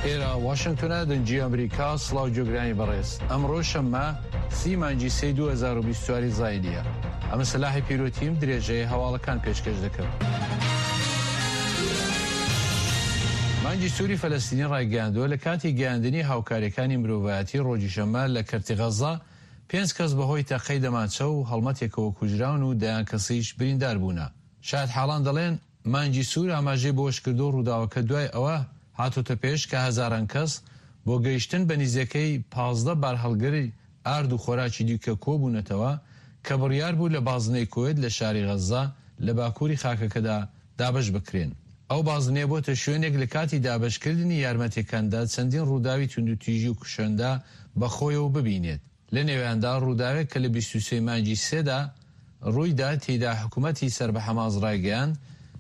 ئێرە واشنگتنە دەنجی ئەمریکا سڵاو جۆگرانی بەڕێز ئەمڕۆ شەممە 30 مانگی 2024 زایدیە ئەمە سەلاحی پیرۆتیم درێژەیە هەواڵەکان پێشکەش دەکەم. مانگی سووری فەلەستینی ڕایگەیاندووە لە کاتی گەیاندنی هاوکاریەکانی مرۆڤایەتی ڕۆژی شەممە لە کەرتی غەزا 5 کەس بەهۆی تەقەی دەمانچە و هەڵمەتێکەوە کوژراون و دەیان کەسیش بریندار بوونە. شاید حاڵان دەڵێن مانگی سوور ئاماژەی بۆ شکردو و ڕووداوەکە دوای ئەوە هاتوتە پێش کە هەزاران کەس بۆ گەیشتن بە نزیەکەی 15 بار هەڵگری ئارد و خۆراکی دیکە کۆبوونەتەوە کە بڕیار بوو لە بازنەی کۆیت لە شاری غەزا لە باکووری خاکەکەدا دابش بکرێن. ئەو بازنێ بۆتە شوێنێک لە کاتی دابشکردنی یارمەتیەکاندا چەندین ڕووداوی توندوتیژی و کوشەندا بەخۆیەوە ببینێت. لە نێویاندا ڕووداوێک کە لە 23 مانگی 3دا ڕوویدا تێیدا حکوومەتی سەر بە حەماس ڕایگەیاند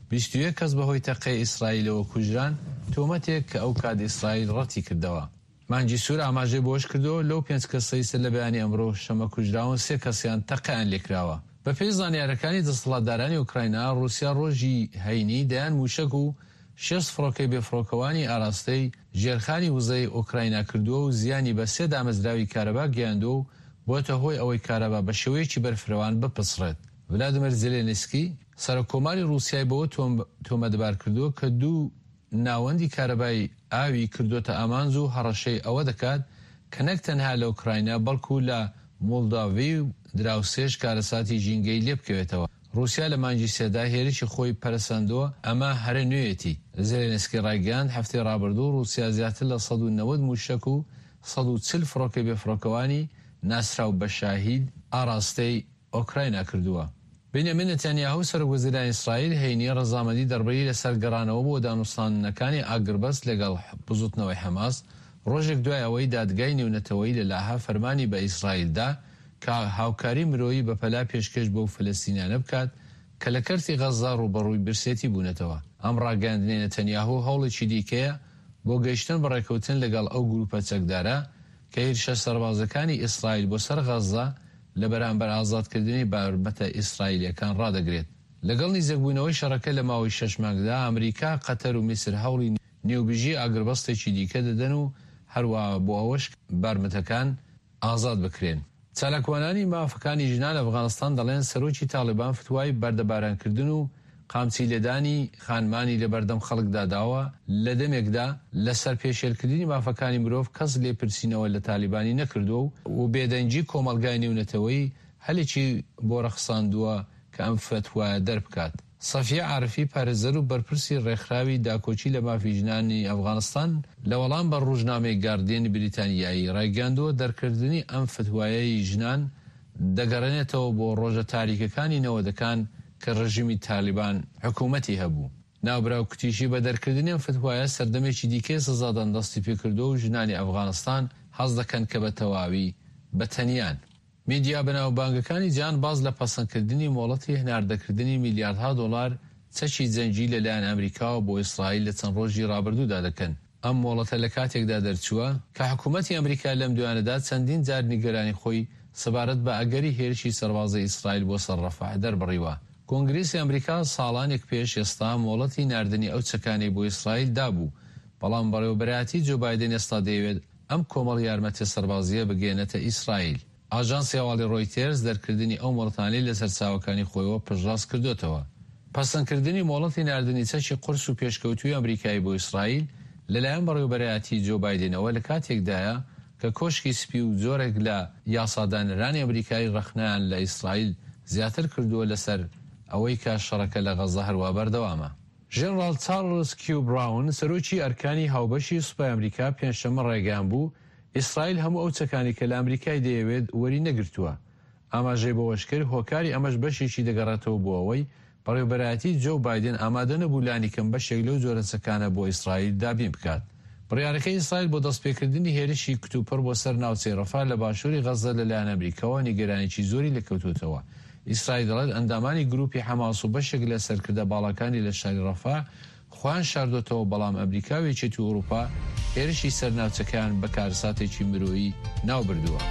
21 کەس بەهۆی تەقەی ئیسرائیلەوە کوژران تۆمەتێک کە ئەو کات ئیسرائیل ڕەتی کردەوە. مانگی سوور ئاماژەی بۆش کردەوە لەو 5 کەسەی سەر لە بەیانی ئەمڕۆ شەمە کوژراون 3 کەسیان تەقەیان لێکراوە. بە پێی زانیاریەکانی دەسەڵاتدارانی ئوکراینا رووسیا ڕۆژی هەینی دەیان موشک و 6 فڕۆکەی بێفڕۆکەوانی ئاراستەی ژێرخانی وزەی ئوکراینا کردووە و زیانی بە 3 دامەزراوی کارەبا گەیاندووە و بۆتە هۆی ئەوەی کارەبا بە شێوەیەکی بەرفرەوان بپسڕێت. ڤلادیمیر زێلێنسکی سەرۆکۆماری رووسیای بەوە تۆمەتبار کردووە کە 2 ناوەندی کارەبای ئاوی کردوتە ئامانز و هەڕەشەی ئەوە دەکات کە نەک تەنها لە ئوکراینا بەڵکو لە مۆڵداڤی و دراوسێش کارەساتی ژینگەی لێ بکەوێتەوە. رووسیا لە مانگی سێدا هێرشی خۆی پەرسەندەوە ئەمە هەرە نوێیەتی. زێلێنسکی ڕایگەیاند هەفتەی ڕابردوو رووسیا زیاتر لە 190 موشک و 140 فڕۆکەی بێفڕۆکەوانی ناسراو بە شاهید ئاراستەی ئۆکراینا کردووە. بنیامین نەتانیاهو سەرۆکوەزیرانی ئیسرائیل هەینی ڕەزامەندی دەربەری لەسەر گەڕانەوە بۆ دانوستانەکانی ئاگربەست لەگەڵ بزوتنەوەی حەماس ڕۆژێک دوای ئەوەی دادگای نێونەتەوەی لە لاها فەرمانی بە ئیسرائیلدا کە هاوکاری مرۆیی بەپەلا پێشکەش بۆ فەلەستینیانە بکات کە لە کەرتی غەزا ڕوبەڕووی برسێتی بوونەتەوە. ئەم ڕاگەاندنی نەتانیاهو هەوڵێکی دیکەیە بۆ گەیشتن بەڕێکەوتن لەگەڵ ئەو گروپە چەکدارە کە هێرشە سەربازەکانی ئیسرائیل بۆ سەر غەزا لە بەرامبەر ئازادکردنی باربەتە ئیسرائیلیەکان ڕادەگرێت. لەگەڵ نزیکبوونەوەی شەڕەکە لە ماوەی 6 مانگدا ئەمریکا، قەتەر و میسر هەوڵی نێوبژی ئاگربەستێکی دیکە دەدەن و هەروەها بۆ ئەوەش بارمەتەکان ئازاد بکرێن. چالاکوانانی مافەکانی ژنان لە ئەفغانستان دەڵێن سەرۆکی تاڵیبان فتوای بەردەبارانکردن و قامچی لێدانی خانمانی لە بەردەم خەڵکدا داوە لە دەمێکدا لەسەر پێشێلکردنی مافەکانی مرۆڤ کەس لێپرسینەوە لە تالیبانی نەکردووە و بێدەنجی کۆمەلگای نێونەتەوەی هەلێکی بۆ ڕەخساندووە کە ئەم فتوایە دەربکات. سەفیە عارفی پارێزەر و بەرپرسی ڕێکخراوی داکۆچی لە مافی ژنانی ئەفغانستان لە وەڵام بە ڕۆژنامەی گاردیێن بریتانیایی ڕایگەاندووە دەرکردنی ئەم فتوایەی ژنان دەگەڕێنێتەوە بۆ ڕۆژە تاریکەکانی نەوەدەکان کە ڕژیمی تالیبان حکوومەتی هەبوو. ناوبراو کتیشی بە دەرکردنی ئەم فتوایە سەردەمێکی دیکەی سزادان دەستی پێکردو و ژنانی ئەفغانستان حەز دەکەن کە بە تەواوی بەتەنیان. میدیا بەناوبانگەکانی جیهان باز لە پەسەندکردنی مۆڵەتی هێناردەکردنی میلیاردها دۆلار چەکی جەنگی لەلایەن ئەمریکاوە بۆ ئیسرائیل لە چەند ڕۆژی ڕابردوودا دەکەن. ئەم مۆڵەتە لە کاتێکدا دەرچووە کە حکوومەتی ئەمریکا لەم دوانەدا چەندین جار نیگەرانی خۆی سەبارەت بە ئەگەری هێرشی سەربازی ئیسرائیل بۆ سەر ڕەفح دەربڕیوە. کۆنگرێسی ئەمریکا ساڵانێک پێش ئێستا مۆڵەتی ناردنی ئەو چەکانەی بۆ ئیسرائیل دابوو، بەڵام بەڕێوەبەرایەتی جو بایدن ئێستا دەیەوێت ئەم کۆمەڵ یارمەتیە سەربازیە بگێنێتە ئیسرائیل. ئاژانسی هەواڵی ڕۆیتێرز دەرکردنی ئەو مۆڵەتانەی لەسەر چاوەکانی خۆیەوە پشتڕاست کردوتەوە. پەسەندکردنی مۆڵەتی ناردنی چەکی قورس و پێشکەوتوی ئەمریکایی بۆ ئیسرائیل لەلایەن بەڕێوەبەرایەتی جو بایدنەوە لە کاتێکدایە کە کۆشکی سپی و زۆرێک لە یاسادانەرانی ئەمریکایی ڕەخنەیان لە ئیسرائیل زیاتر کردووە لەسەر ئەوەی کە شەڕەکە لە غەزا هەروە بەردەوامە. ژێنەڕاڵ چارلز کیو براون سەرۆکی ئەرکانی هاوبەشی سوپای ئەمریکا پێنجشەممە ڕێگەیان بوو ئیسرائیل هەموو ئەو چەکانی کە لە ئەمریکای دەیەوێت وەری نەگرتووە. ئاماژەی بەوەش کرد هۆکاری ئەمەش بەشێکی دەگەڕێتەوە بۆ ئەوەی بەڕێوەبەرایەتی جو بایدن ئامادە نەبوو لانیکەم بەشێک لەو جۆرە چەکانە بۆ ئیسرائیل دابین بکات. بڕیارەکەی ئیسرائیل بۆ دەستپێکردنی هێرشی کتوپڕ بۆ سەر ناوچەی ڕەفا لە باشووری غەزە لەلایەن ئەمریکاوە نیگەرانێکی زۆری لەکەوتوتەوە. ئیسرائیل دەڵێت ئەندامانی گروپی حەماس و بەشێک لە سەرکردە باڵەکانی لە شاری ڕەفا خوان شاردۆتەوە، بەڵام ئەمریکاوێکی تو ئەوروپا هێرشی سەر ناوچەکان بە کارەساتێکی مرۆیی ناو بردووە.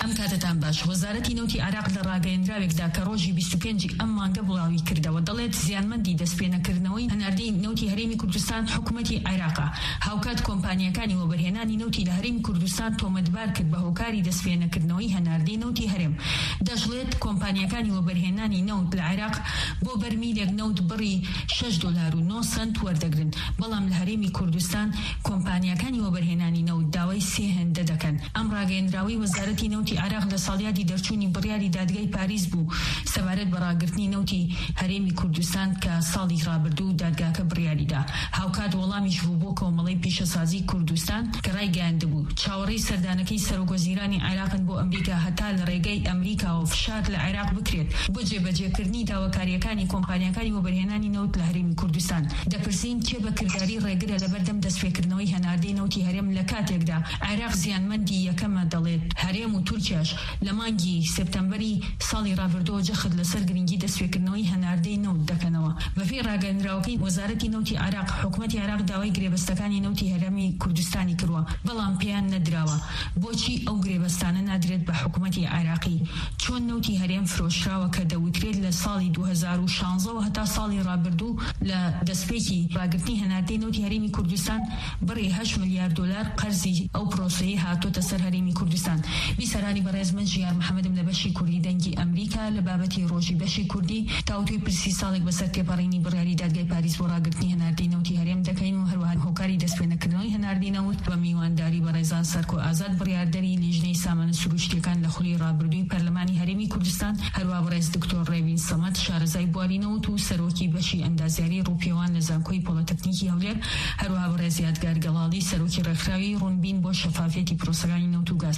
ئەم کاتتان باش. وەزارەتی نەوتی عێراق لە ڕاگەیەندراوێکدا کە ڕۆژی 25 ئەم مانگە بڵاوی کردەوە دەڵێت زیانمەندی دەستپێنەکردنەوەی هەناردەی نەوتی هەرێمی کوردستان حکوومەتی عێراقا. هاوکات کۆمپانیەکانی وەبەرهێنانی نەوتی لە هەرێمی کوردستان تۆمەتبار کرد بە هۆکاری دەستپێنەکردنەوەی هەناردەی نەوتی هەرێم. دەژڵێت کۆمپانیەکانی وەبەرهێنانی نەوت لە عێراق بۆ بەرمیلێک نەوت بڕی $6.09 وەردەگرن، بەڵام لە هەرێمی کوردستان کۆمپانیەکانی وەبەرهێنانی نەوت داوای 3 هێندە دەکەن. ئەم ڕاگەیەندراوی وەزارەتی نەوتی عێراق لە ساڵیادی دەرچوونی بڕیاری دادگای پاریس بوو سەبارەت بە ڕاگررتنی نەوتی هەرێمی کوردستان کە ساڵی ڕابردوو دادگاکە بڕیاریدا. هاوکات وەڵامیش بوو بۆ کۆمەڵەی پیشەسازی کوردستان کە ڕایگەیاندبوو چاوەڕێی سەردانەکەی سەرۆکوەزیرانی عێراقن بۆ ئەمریکا هەتا لە ڕێگەی ئەمریکا و فشار لە عێراق بکرێت بۆ جێبەجێکردنی داواکاریەکانی کۆمپانیەکانی وەبەرهێنانی نەوت لە هەرێمی کوردستان. دەپرسین کێ بەکردداری ڕێگرە لەبەردەم دەستپێکردنەوەی هەناردەی نەوتی هەرێم لە کاتێکدا عێراق زیانمەندی یەکەمە دەڵێت هەرێم و تورکیاش لە مانگی سپتەمبەری ساڵی ڕابردووە جەخت لەسەر گرنگی دەستپێکردنەوەی هەناردەی نەوت دەکەنەوە. بەپێی ڕاگەیەندراوەکەی وەزارەتی نەوتی عێراق حکوومەتی عێراق داوای گرێبەستەکانی نەوتی هەرێمی کوردستانی کردووە بەڵام پێیان نەدراوە بۆچی ئەو گرێبەستانە نادرێت بە حکوومەتی عێراقی. چۆن نەوتی هەرێم فرۆشراوە کە دەوترێت لە ساڵی 2016 هەتا ساڵی ڕابردوو لە دەستپێکی ڕاگررتنی هەناردەی نەوتی هەرێمی کوردستان بڕی $8 ملیار قەرزی ئەو پرۆسەیە هاتۆتە سەر هەرێمی کوردستان. بیسەرانی بەڕێز من ژیار محەممەدم لە بەشی کوردی دەنگی ئەمریکا لە بابەتی ڕۆژی بەشی کوردی تاوتوی پرسی ساڵێک بەسەر تێپەڕینی بڕیاری دادگای پاریس بۆ ڕاگررتنی هەناردەی نەوتی هەرێم دەکەین و هەروەها هۆکاری دەستپێنەکردنەوەی هەناردەی نەوت بە میوانداری بەڕێزان سەرکۆ ئازاد بڕیاردەری لیژنەی سامانە سروشتیەکان لە خولی ڕابردووی پەرلەمانی هەرێمی کوردستان هەروەها بەڕێز دکتۆر ڕێوین سەمەد شارەزای بواری نەوت و سەرۆکی بەشی ئەندازیاری ڕووپێوان لە زانکۆی پۆلۆتەکنیکی هەولێر هەروەها بەڕێز یادگار گەڵاڵی سەرۆکی ڕێکخراوی ڕوونبین بۆ شەفافێتی پرۆسەکانی نەوت و گاز.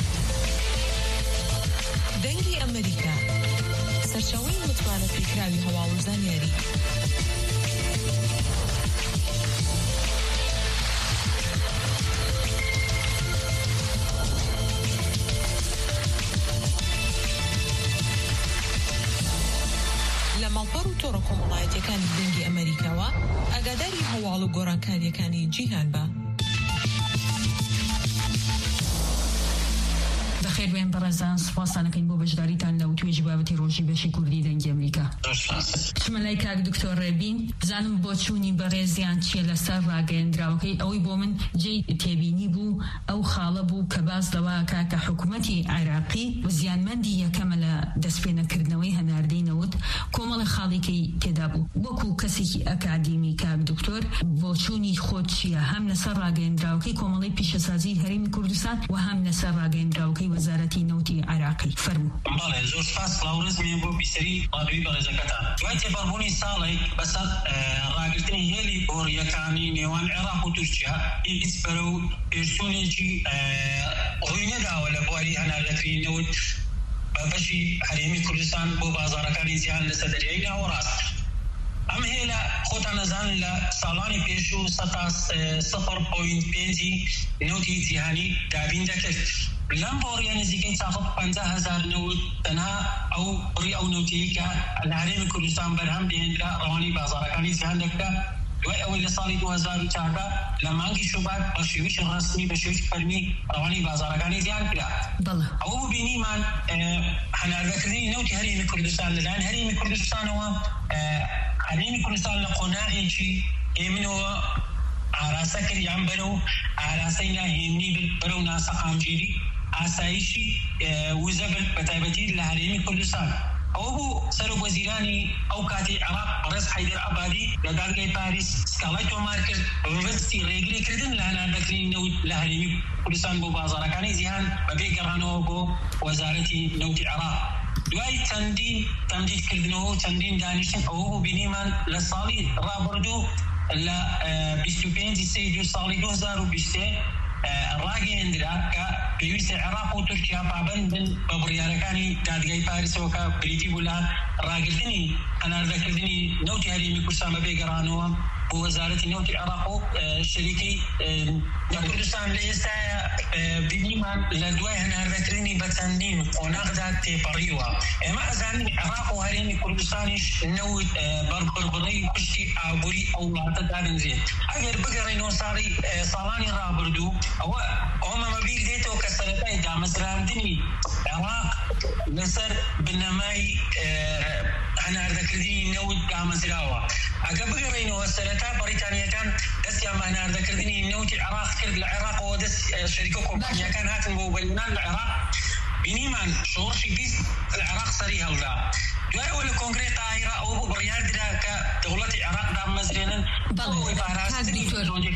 دەنگی ئەمریکا سەرچاوەی متمانە پێکراوی هەواڵ و زانیاری. لە ماڵپەڕ و تۆڕە کۆمەڵایەتیەکانی دەنگی ئەمریکاوە ئاگاداری هەواڵ و گۆڕانکاریەکانی جیهان بە. خێر بێن بەڕێزان سوپاسانەکەین بۆ بەشداریتان لە توێژی بابەتی ڕۆژی بەشی کوردی دەنگی ئەمریکا. چمە لای کاک دکتۆر ڕێبین بزانم بۆ چوونی بەڕێزیان چیە لەسەر ڕاگەیەندراوەکەی ئەوەی بۆ من جێی تێبینی بوو ئەو خاڵە بوو کە باس دەواکە کە حکوومەتی عێراقی و زیانمەندی یەکەمە لە دەستپێنەکردنەوەی هەناردەی نەوت کۆمەڵی خاڵێکی تێدا بوو. وەکو کەسێکی ئەکادیمی کاک دکتۆر بۆ چوونی خۆت چیە هەم لەسەر ڕاگەیەندراوەکەی کۆمەڵی پیشەسازی هەرێمی کوردستان و هەم لەسەر ڕاگەیەندراوەکەی وەزارەتی نەوتی عێراقی فەرموو. بەڵێ زۆر سپاس کڵاوڕزمێن بۆ بیسەری ڕادیۆی بەڕێزەکەتان. دوای تێپەڕبوونی ساڵێک بەسەر ڕاگررتنی هێلی گۆڕیەکانی نێوان عێراق و تورکیا هیچ بەرەو پێشچوونێکی ڕووی نەداوە لە بواری هەناردەکردنی نەوت بە بەشی هەرێمی کوردستان بۆ بازاڕەکانی جیهان لەسەر دەریای ناوەڕاست. ئەم هێلە خۆتان نەزان لە ساڵانی پێشوو 0.5 نەوتی جیهانی دابین دەکرد. لەم بۆڕیە نزیکەی 50,000 نەوت تەنها ئەو بڕی ئەو نەوتەیە کە لە هەرێمی کوردستان بەرهەم دێنرا ڕەوانی بازاڕەکانی جیهان دەکرا. دوای ئەوەی لە ساڵی 2004 لە مانگی شوبات بە شێوەیەکی ڕەسمی بە شێوەیەکی فەرمی ڕەوانی بازاڕەکانی جیهان کرا. ئەوە ببینیمان هەناردەکردنی نەوتی هەرێمی کوردستان لەلایەن هەرێمی کوردستانەوە هەرێمی کوردستان لە قۆناغێکی ئێمنەوە ئاراسە کردیان بەرەو ئاراسەی ناهێنی بەرەو ناسەقامگیری ئاسایشی وزە بە تایبەتی لە هەرێمی کوردستان. ئەوە بوو سەرۆکوەزیرانی ئەو کاتی عێراق ڕێز حەیدەر عەبادی لە دادگای پاریس سکاڵای تۆمار کرد بەبستی ڕێگریکردن لە هەناردەکردنی نەوت لە هەرێمی کوردستان بۆ بازاڕەکانی جیهان بەبێ گەڕانەوە بۆ وەزارەتی نەوتی عێراق. دوای چەندین تەمدیدکردنەوە و چەندین دانیشتن ئەوە بوو بینیمان لە ساڵی ڕابردوو لە 25 ساڵی 2020 ڕاگەیەندرا کە پێویستە عێراق و تورکیا پابەندن بە بڕیارەکانی دادگای پاریسەوە کە بریتی بوو لە ڕاگررتنی هەناردەکردنی نەوتی هەرێمی کوردستان بە بێگەڕانەوە بۆ وەزارەتی نەوتی عێراق و شەریکەی کوردستان لە ئێستاە بینیمان لە دوای هەناردەکردنی بە چەندین قۆناغدا تێپەڕیوە. ئێمە ئەزانین عێراق و هەرێمی کوردستانیش نەوت بەربڕی پشتی ئابووری ئەو وڵاتە دادەنرێت. ئەگەر بگەڕێنەوە ساڵانی ڕابردوو ئەوە ئەومە بیر دێتەوە کە سەرەتای دامەزراندنی عراق لسر بنماي أنا ذكرتني نود كامزراوة أقبل غيره السنة بريطانيا كان دس يا ما أنا ذكرتني نود العراق كرد العراق ودس شركة كومبانيا كان هات الموبلنا العراق بنيمان شهور في بيس العراق صريح الله دوای ولا کنگره قاهره او بریار درا که دولت عراق دام مزرینن او عبارات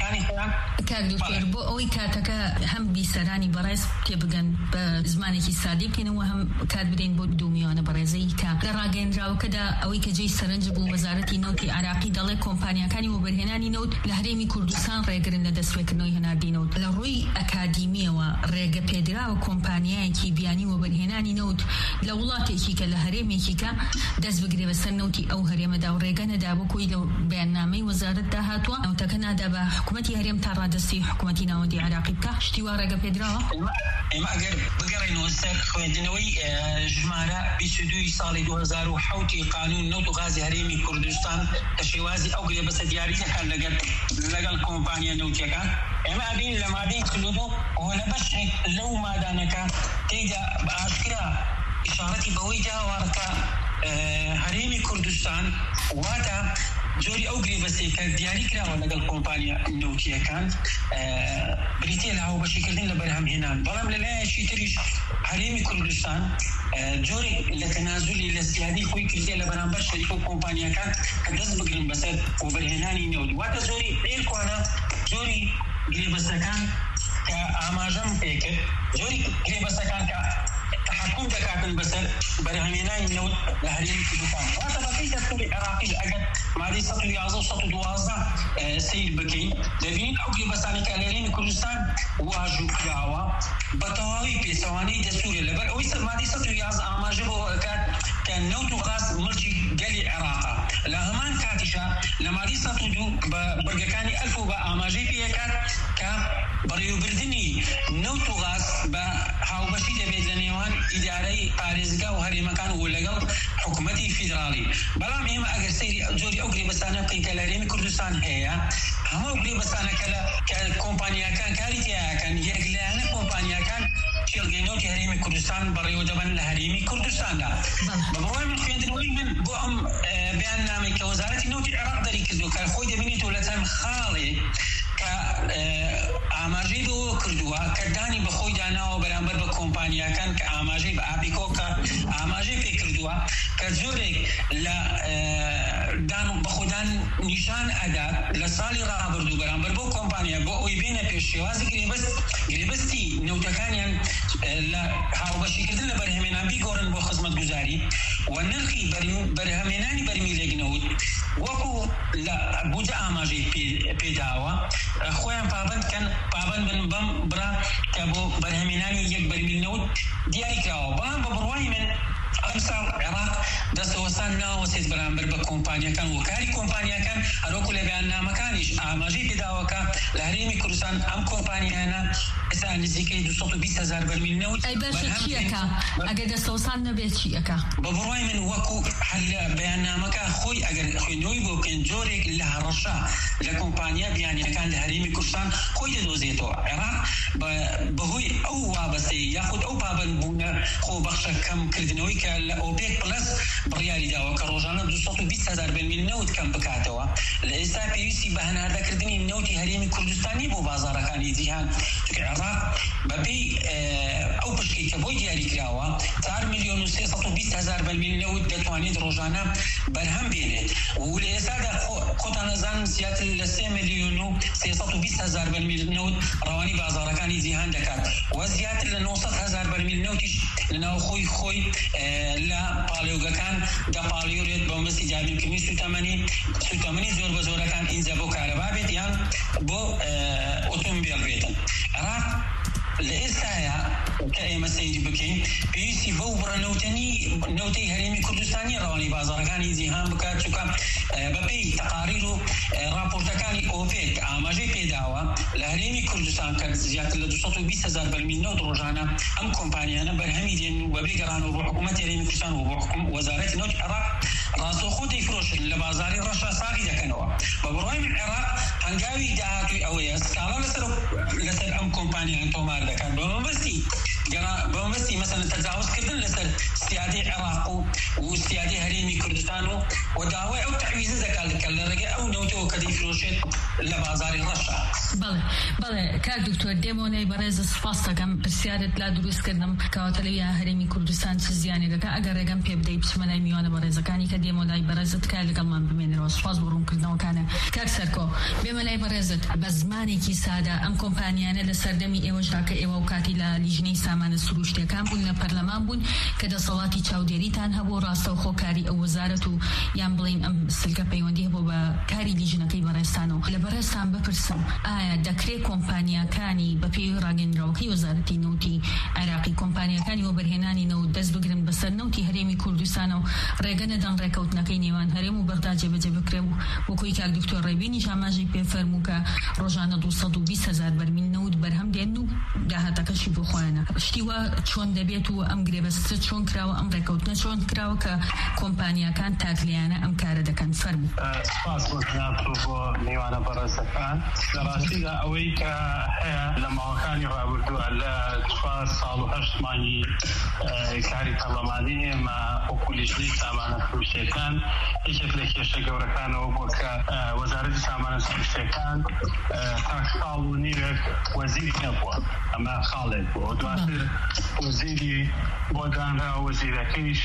کاک دکتۆر بۆ ئەوەی کاتەکە هەم بیسەرانی بەڕێز تێبگەن بە زمانێکی سادی بکەنەوە هەم کات بدەین بۆ 2 میلیۆنە بەڕێزەی کە لە ڕاگەیەنراوەکەدا ئەوەی کە جێی سەرنج بوو وەزارەتی نەوتی عراقی دەڵێ کۆمپانیاکانی وەبەرهێنانی نەوت لە هەرێمی کوردستان ڕێگرن لە دەستپێکردنەوەی هەناردی نەوت لە ڕووی ئەکادیمیەوە ڕێگە پێدراوە کۆمپانیایەکی بیانی وەبەرهێنانی نەوت لە وڵاتێکی کە لە هەرێمێکی کە دەست بگرێ بەسەر نەوتی ئەو هەرێمەدا و ڕێگە نەدا بۆ کۆی لە بەیاننامەی وەزارەتدا هاتووە نەوتەکە نادا بە حکوومەتی هەرێم تا ڕادەستی حکوومەتی ناوەندی عراقی بکە شتی وا ڕێگە پێدراوە ئێمە ئەگەر بگەڕێنەوە سەر خوێندنەوەی ژمارە 22 ساڵی 2007 قانون نەوت و غازی هەرێمی کوردستان کە شێوازی ئەو گرێ بەسەر دیاری دەکات لەگەڵ کۆمپانیا نەوتیەکان ئێمە ئەبین لە مادەی 42 ئەوە لە بەشێک لەو مادانەکە تێیدا بە ئاشکرا ئشارەتی بەوەی داوارکە هەرێمی کوردستان واتە جۆری ئەو گرێبەستێکە دیاری کراوە لەگەڵ کۆمپانیا نەوتیەکان بریتێ لە هاوبەشیکردن لە بەرهەمهێنان بەڵام لەلایەکی تریش هەرێمی کوردستان جۆرێک لە تەنازولی لە زیادی خۆی کردێ لە بەرامبەر شەریکە و کۆمپانیاکان کە دەست بگرن بەسەر وەبەرهێنانی نەوت واتە زۆری پێکوانە جۆری گرێبەستەکان کە ئاماژەم پێکرد جۆری گرێبەستەکان کە تحكم دكاتن بسر برهميناي نود لهريم كردستان وهذا بقي دستور عراقي اگر مادي 111 و 112 سير بكين دبين او بساني كالهريم كردستان واجو كراوا بتواوي بيسواني دستور لبر او مادي 111 اماجبو كان نوت غاز ملكي قال عراقا لهمان كاتشا لمادي 102 برقكاني 1000 باماجي بيكات ك بريو بردني نوت غاز بهاوبشي دبيدنيوان إداري باريزگا و هەرێمەکان و لەگەڵ حکوومەتی فیدرالی بەڵام ئێمە ئەگەر سەیری جۆری ئەو گرێبەستانە بکەین کە لە هەرێمی کوردستان هەیە هەموو گرێبەستانە کە کۆمپانیاکان کاری تیاکەن یەکلایەنە کۆمپانیاکان چێڵگەی نەوتی هەرێمی کوردستان بەڕێوە دەبن لە هەرێمی کوردستاندا بەڕای من خوێندنەوەی من بۆ ئەم بەیاننامەی کە وەزارەتی نەوتی عێراق دەری کردووە کە خۆی دەبینێتەوە لە چەند خاڵێ کە ئاماژەی بەوە کردووە کە دانی بەخۆی داناوە بەرامبەر بە کۆمپانیاکان کە ئاماژەی بە ئاپیکۆکە ئاماژەی پێ کردووە کە جۆرێک لە بەخۆدان نیشان ئەدا لە ساڵی ڕابردوو بەرامبەر بۆ کۆمپانیا بۆ ئەوی بێنە پێش شێوازی گرێبەستی نەوتەکانیان لە هاوبەشیکردن لە بەرهەمهێنان بیگۆڕن بۆ خزمەتگوزاری و نرخی بەرهەمهێنانی بەرمیلێک نەوت وەکو لە بودجە ئاماژەی پێداوە خۆیان پابند بن بەم برا کە بۆ بەرهەمهێنانی یەک بەرمیل نەوت دیاری کراوە بەڵام بە بڕوای من ئەمساڵ عێراق دەستەوەسان ناوەسێت بەرامبەر بە کۆمپانیاکان و کاری کۆمپانیاکان هەروەکو لە بەیاننامەکانیش ئاماژەی پێداوەکە لە هەرێمی کوردستان ئەم کۆمپانیانە ئێستا نزیکەی 220,000 بەرمیل نەوت ئەی باشە چی ئەکا ئەگەر دەستەوەسان نەبێت چی ئەکا بە بڕوای من وەکو هەر لە بەیاننامەکە خۆی ئەگەر خوێندنەوەی بۆ بکەین جۆرێک لە هەڕەشە لە کۆمپانیا بیانیەکان لە هەرێمی کوردستان خۆی دەدۆزێتەوە عێراق بەهۆی ئەو وابەستەی یاخود ئەو پابەندبوونە خۆبەخشە کەمکردنەوەی کە لە ئۆپێک پلس بڕیاری داوە کە ڕۆژانە 220,000 بەرمیل نەوت کەم بکاتەوە لە ئێستا پێویستی بە هەناردەکردنی نەوتی هەرێمی کوردستانی بۆ بازاڕەکانی جیهان چونکە عێراق بەپێی ئەو پشکی کە بۆی دیاری کراوە 4,320,000 بەرمیل نەوت دەتوانێت ڕۆژانە بەرهەم بێنێت و لە ئێستادا خۆتان ئەزانن زیاتر لە 3,320,000 بەرمیل نەوت ڕەوانی بازاڕەکانی جیهان دەکات و زیاتر لە 900,000 بەرمیل نەوتیش لەناو خۆی لە پاڵێوگەکان دەپاڵیورێت بە مەستی جابیرکردنی سوتەمەنی زۆر بە زۆرەکان ئینجا بۆ کارەبا بێت یان بۆ ئۆتۆمبیل بێتن عێراق لە ئێستاە کە ئێمە سەیری بکەین پێویستی بەو بڕە نەوتەی هەرێمی کوردستانی ڕەوانی بازاڕەکانی جیهان بکات چونکە بەپێی تەقاریر و راپۆرتەکانی ئۆپێک ئاماژەی پێداوە لە هەرێمی کوردستان کە زیاتر لە 220,000 بەرمیل نەوت ڕۆژانە ئەم کۆمپانیانە بەرهەمی دێن و بەبێ گەڕانەوە بۆ حکوومەتی هەرێمی کوردستان و بۆ وەزارەتی نەوتی عێراق ڕاستەوخۆ دەیفرۆشن لە بازاری ڕەشە ساغی دەکەنەوە بە بڕوای من عێراق هەنگاوی داهاتووی ئەوەیە سکاڵا لەسەر ئەم کۆمپانیان تۆمار دەکات بە مەسی مەسەن تەجاوزکردن لەسەر سیادی عێراق و سیادی هەرێمی کوردستان و داوای ئەو تعویزە دەکات لە ڕێگەی ئەو نەوتەوە کە دەیفرۆشێت لە بازاری ڕەشە. بەڵێ کاک دکتۆر دێمۆنەی بەڕێزە سپاس دەکەم پرسیارت لا دروستکردم کەواتە لەویا هەرێمی کوردستان چ زیانی دەکا ئەگەر ڕێگەم پێ بدەی بچمەلای میوانە بەڕێزەکانی کە دێمۆنای بەڕێزت کار لەگەڵمان بمێنەوە. سپاس بۆ ڕوونکردنەوەکانە. کاک سەرکۆ بێمە لای بەڕێزت بە زمانێکی سادە ئەم کۆمپانیانە لە سەردەمی ئێوەشدا کە ئێوە و کاتی لە لیژنەی سامانە سروشتیەکان بوون لە پەرلەمان بوون کە دەسەڵاتی چاودێریتان هەبوو ڕاستەوخۆکاری ئەو وەزارەت و یان بڵین ئەم سلکە پەیوەندی هەبوو بە کاری لیژنەکەی بەڕێستانەوە. لە بەڕێستان بپرسم ئایا دەکرێت کۆمپانیەکانی بەپێی ڕاگەندراوەکەی وەزارەتی نەوتی عێراقی کۆمپانیەکانی وەبەرهێنانی نەوت دەست بگرن بەسەر نەوتی هەرێمی کوردستانە و ڕێگە نەدەن ڕێکەوتنەکەی نێوان هەرێم و بەغدا جێبەجێ بکرێ و وەکوی کاک دکتۆر ڕێبینیش ئاماژەی پێ فەرموو کە ڕۆژانە 220,000 بەرمیل نەوت بەرهەم دێن و داهاتەکەشی بۆ خۆیانە. شتی وە چۆن دەبێت و ئەم گرێبەستە چۆن کراوە ئەم ڕێکەوتنە چۆن کراوە کە کۆمپانیەکان تاکلیانە ئەم کارە دەکەن؟ فەرموو. سپاس بۆ جنابتۆ بۆ میوانە بەڕێزەکان. لە ڕاستیدا ئەوەی کە هەیە لە ماوەکانی ڕابردووە لە 4 ساڵ و 8 مانگی کاری پەرلەمانی ئێمە وەکو لیژنەی سامانە فروشتیەکان یەکێک لە کێشە گەورەکانەوە بووە کە وەزارەتی سامانە فروشتیەکان تا ساڵ و نیوێک وەزیری نەبووە. ئەمە خاڵێک بووە. دواتر وەزیری بۆ دانرا وەزیرەکەیش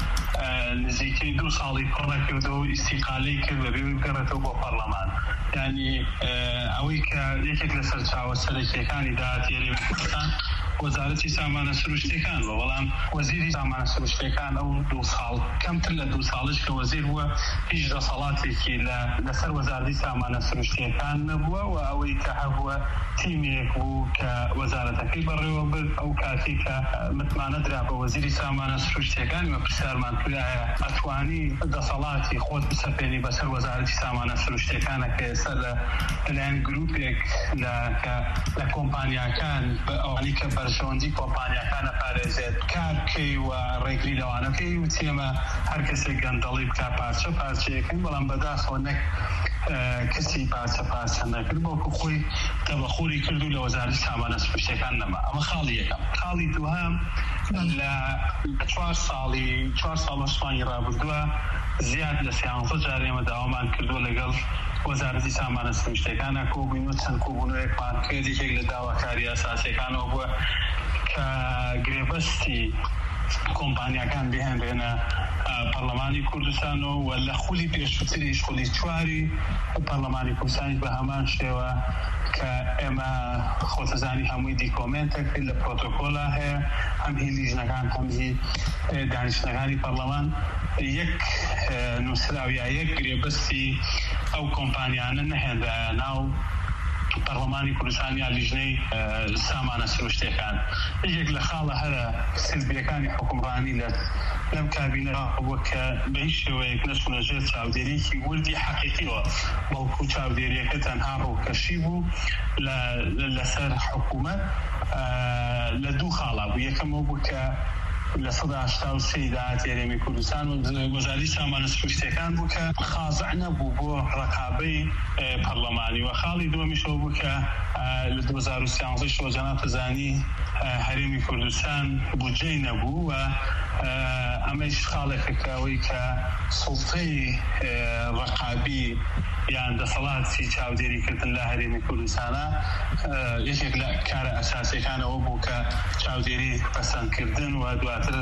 نزیکەی 2 ساڵی پڕ نەکردەوە و ئیستیقالەی کرد بەبێ بگەڕێتەوە بۆ پەرلەمان. یعنی ئەوەی کە یەکێک لە سەرچاوە سەرەکیەکانی داهاتی هەرێمی کوردستان وەزارەتی سامانە سروشتیەکان بووە، بەڵام وەزیری سامانە سروشتیەکان ئەو 2 ساڵ کەمتر لە 2 ساڵش کە وەزیر بووە هیچ دەسەڵاتێکی لەسەر وەزارەتی سامانە سروشتیەکان نەبووە و ئەوەی کە هەبووە تیمێک بوو کە وەزارەتەکەی بەڕێوە برد. ئەو کاتی کە متمانە درا بە وەزیری سامانە سروشتیەکان وە پرسیارمان کردایە ئەتوانی دەسەڵاتی خۆت بسەپێنی بەسەر وەزارەتی سامانە سروشتیەکانە کە ئێستا لەلایەن گروپێک لە کۆمپانیاکان ئەوانی کە بەرژەوەندی کۆمپانیاکانە پارێزێت کار بکەی و ڕێگری لەوانەکەی و چێمە هەر کەسێک گەندەڵی بکە پارچە پارچەیەکەن، بەڵام بەداخەوە نەک کەسی پارچە نەکرد بۆکو خۆی تەبەخوری کرد و لە وەزارەتی سامانە سروشتیەکان نەما. ئەمە خاڵی یەکەم. خاڵی دووهەم لە 4 ساڵ عثمانی ڕابردووە زیاد لە 13 جار ئێمە داوامان کردووە لەگەڵ وەزارەتی سامانە سروشتیەکانە کۆبووین و چەند کۆبوونەوەیەکمان کرد. یەکێک لە داواکاری ئەساسیەکانەوە بووە کە گرێبەستی کۆمپانیاکان بهێنرێنە پەرلەمانی کوردستانەوە و لە خولی پێشووتریش خولی 4 پەرلەمانی کوردستانی بە هەمان شێوە کە ئێمە خۆتەزانی هەمووی دیکۆمنتێک لە پرۆتۆکۆلا هەیە، هەم هی لیژنەکان هەم هی دانیشتنەکانی پەرلەمان یەک نووسراویە یەک گرێبەستی ئەو کۆمپانیانە نەهێنرایە ناو پەرلەمانی کوردستان یا لیژنەی سامانە سروشتیەکان. یەک لە خاڵە هەرە سلبیەکانی حکومڕانی لەم کابینەوە بووە کە بە هیچ شێوەیەک نەچوونە ژێر چاودێریەکی وردی حەقیقیەوە، بەڵکو چاودێریەکە تەنها ڕووکەشی بوو لەسەر حکوومەت لە 2 خاڵا بوو. یەکەمەوە بوو کە لە 1970 داهاتی هەرێمی کوردستان و وەزارەتی سامانە سروشتیەکان بوو کە خاضع نەبوو بۆ ڕقابەی پەرلەمانی. و خاڵی دووەمیشەوە بوو کە لە 2013 شۆجانە تەزانی هەرێمی کوردستان بودجەی نەبوو و ئەمەش خاڵێکە ئەوەی کە سوڵتەی ڕقابی یان دەسەڵاتی چاودێریکردن لە هەرێمی کوردستانە یەکێک لە کارە ئەساسیەکانەوە بوو کە چاودێری پەسەندکردن و دواتر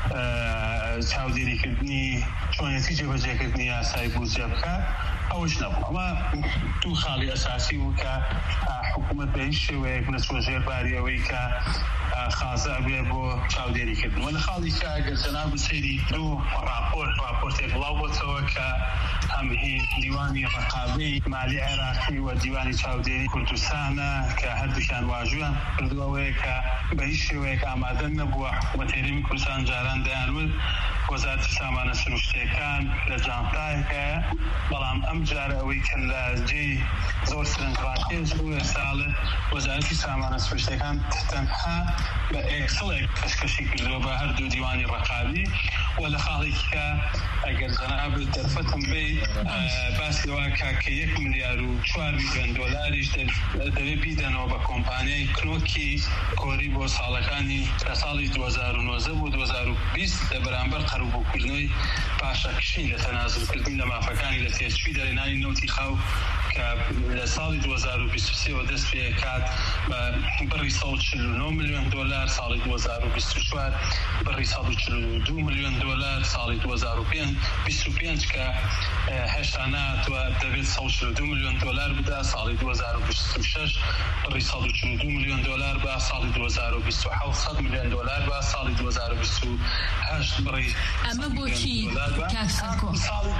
چاودێریکردنی چۆنیەتی جێبەجێکردنی یاسای بودجە بکە ئەوەش نەبوو. ئەمە 2 خاڵی ئەساسی بوو کە حکوومەت بە هیچ شێوەیەک نەچووە ژێرباری ئەوەی کە خازە بێ بۆ چاودێریکردن. و لە خاڵی کە ئەگەر جەناب سەیری 2 راپۆرتێک بڵاو بۆتەوە کە هەم هی دیوانی ڕقابەی مالی عێراقی و دیوانی چاودێری کوردستانە کە هەردووکیان واژویان کردووەوەیە کە بە هیچ شێوەیەک ئامادە نەبووە حکوومەت هەرێمی کوردستان جاران دەیانوت وەزارەتی سامانە سروشتیەکان لە جانتایەکە، بەڵام ئەم جارە ئەوەی کە لە جێی زۆر سرنجڕاکێش بوو ئێستاڵە وەزارەتی سامانە سروشتیەکان تەنها بە ئێکسڵێک کەشکەشی کردووە بە هەردوو دیوانی ڕقابی ولا خاڵێکە ئەگەر جەناب دەرفەتم بێت باسی واکە کە 1 ملیار و 4 میلیۆن دۆلاریش دەبێت بیدەنەوە بە کۆمپانیای کنۆکی کۆری بۆ ساڵەکانی لە ساڵی 2019 بۆ 2020 لە بەرامبەر قەرەبووکردنەوەی پاشەکشی لە تەنازڵکردن لە مافەکانی لە تێچووی دەرهێنانی نەوتی خاو کە لە ساڵی 2023 دەست پێ کات بە بڕی 149 میلیۆن دۆلار، ساڵی 2024 بڕی 142 میلیۆن دۆلار، ساڵی 2025 کە هێشتا ناتوە دەبێت 142 میلیۆن دۆلار بدە، ساڵی 2026 بڕی 142 میلیۆن دۆلار بە، ساڵی 2027 100 میلیۆن دۆلار بە، ساڵی 2028 بڕی ئەمە بۆچی ساڵی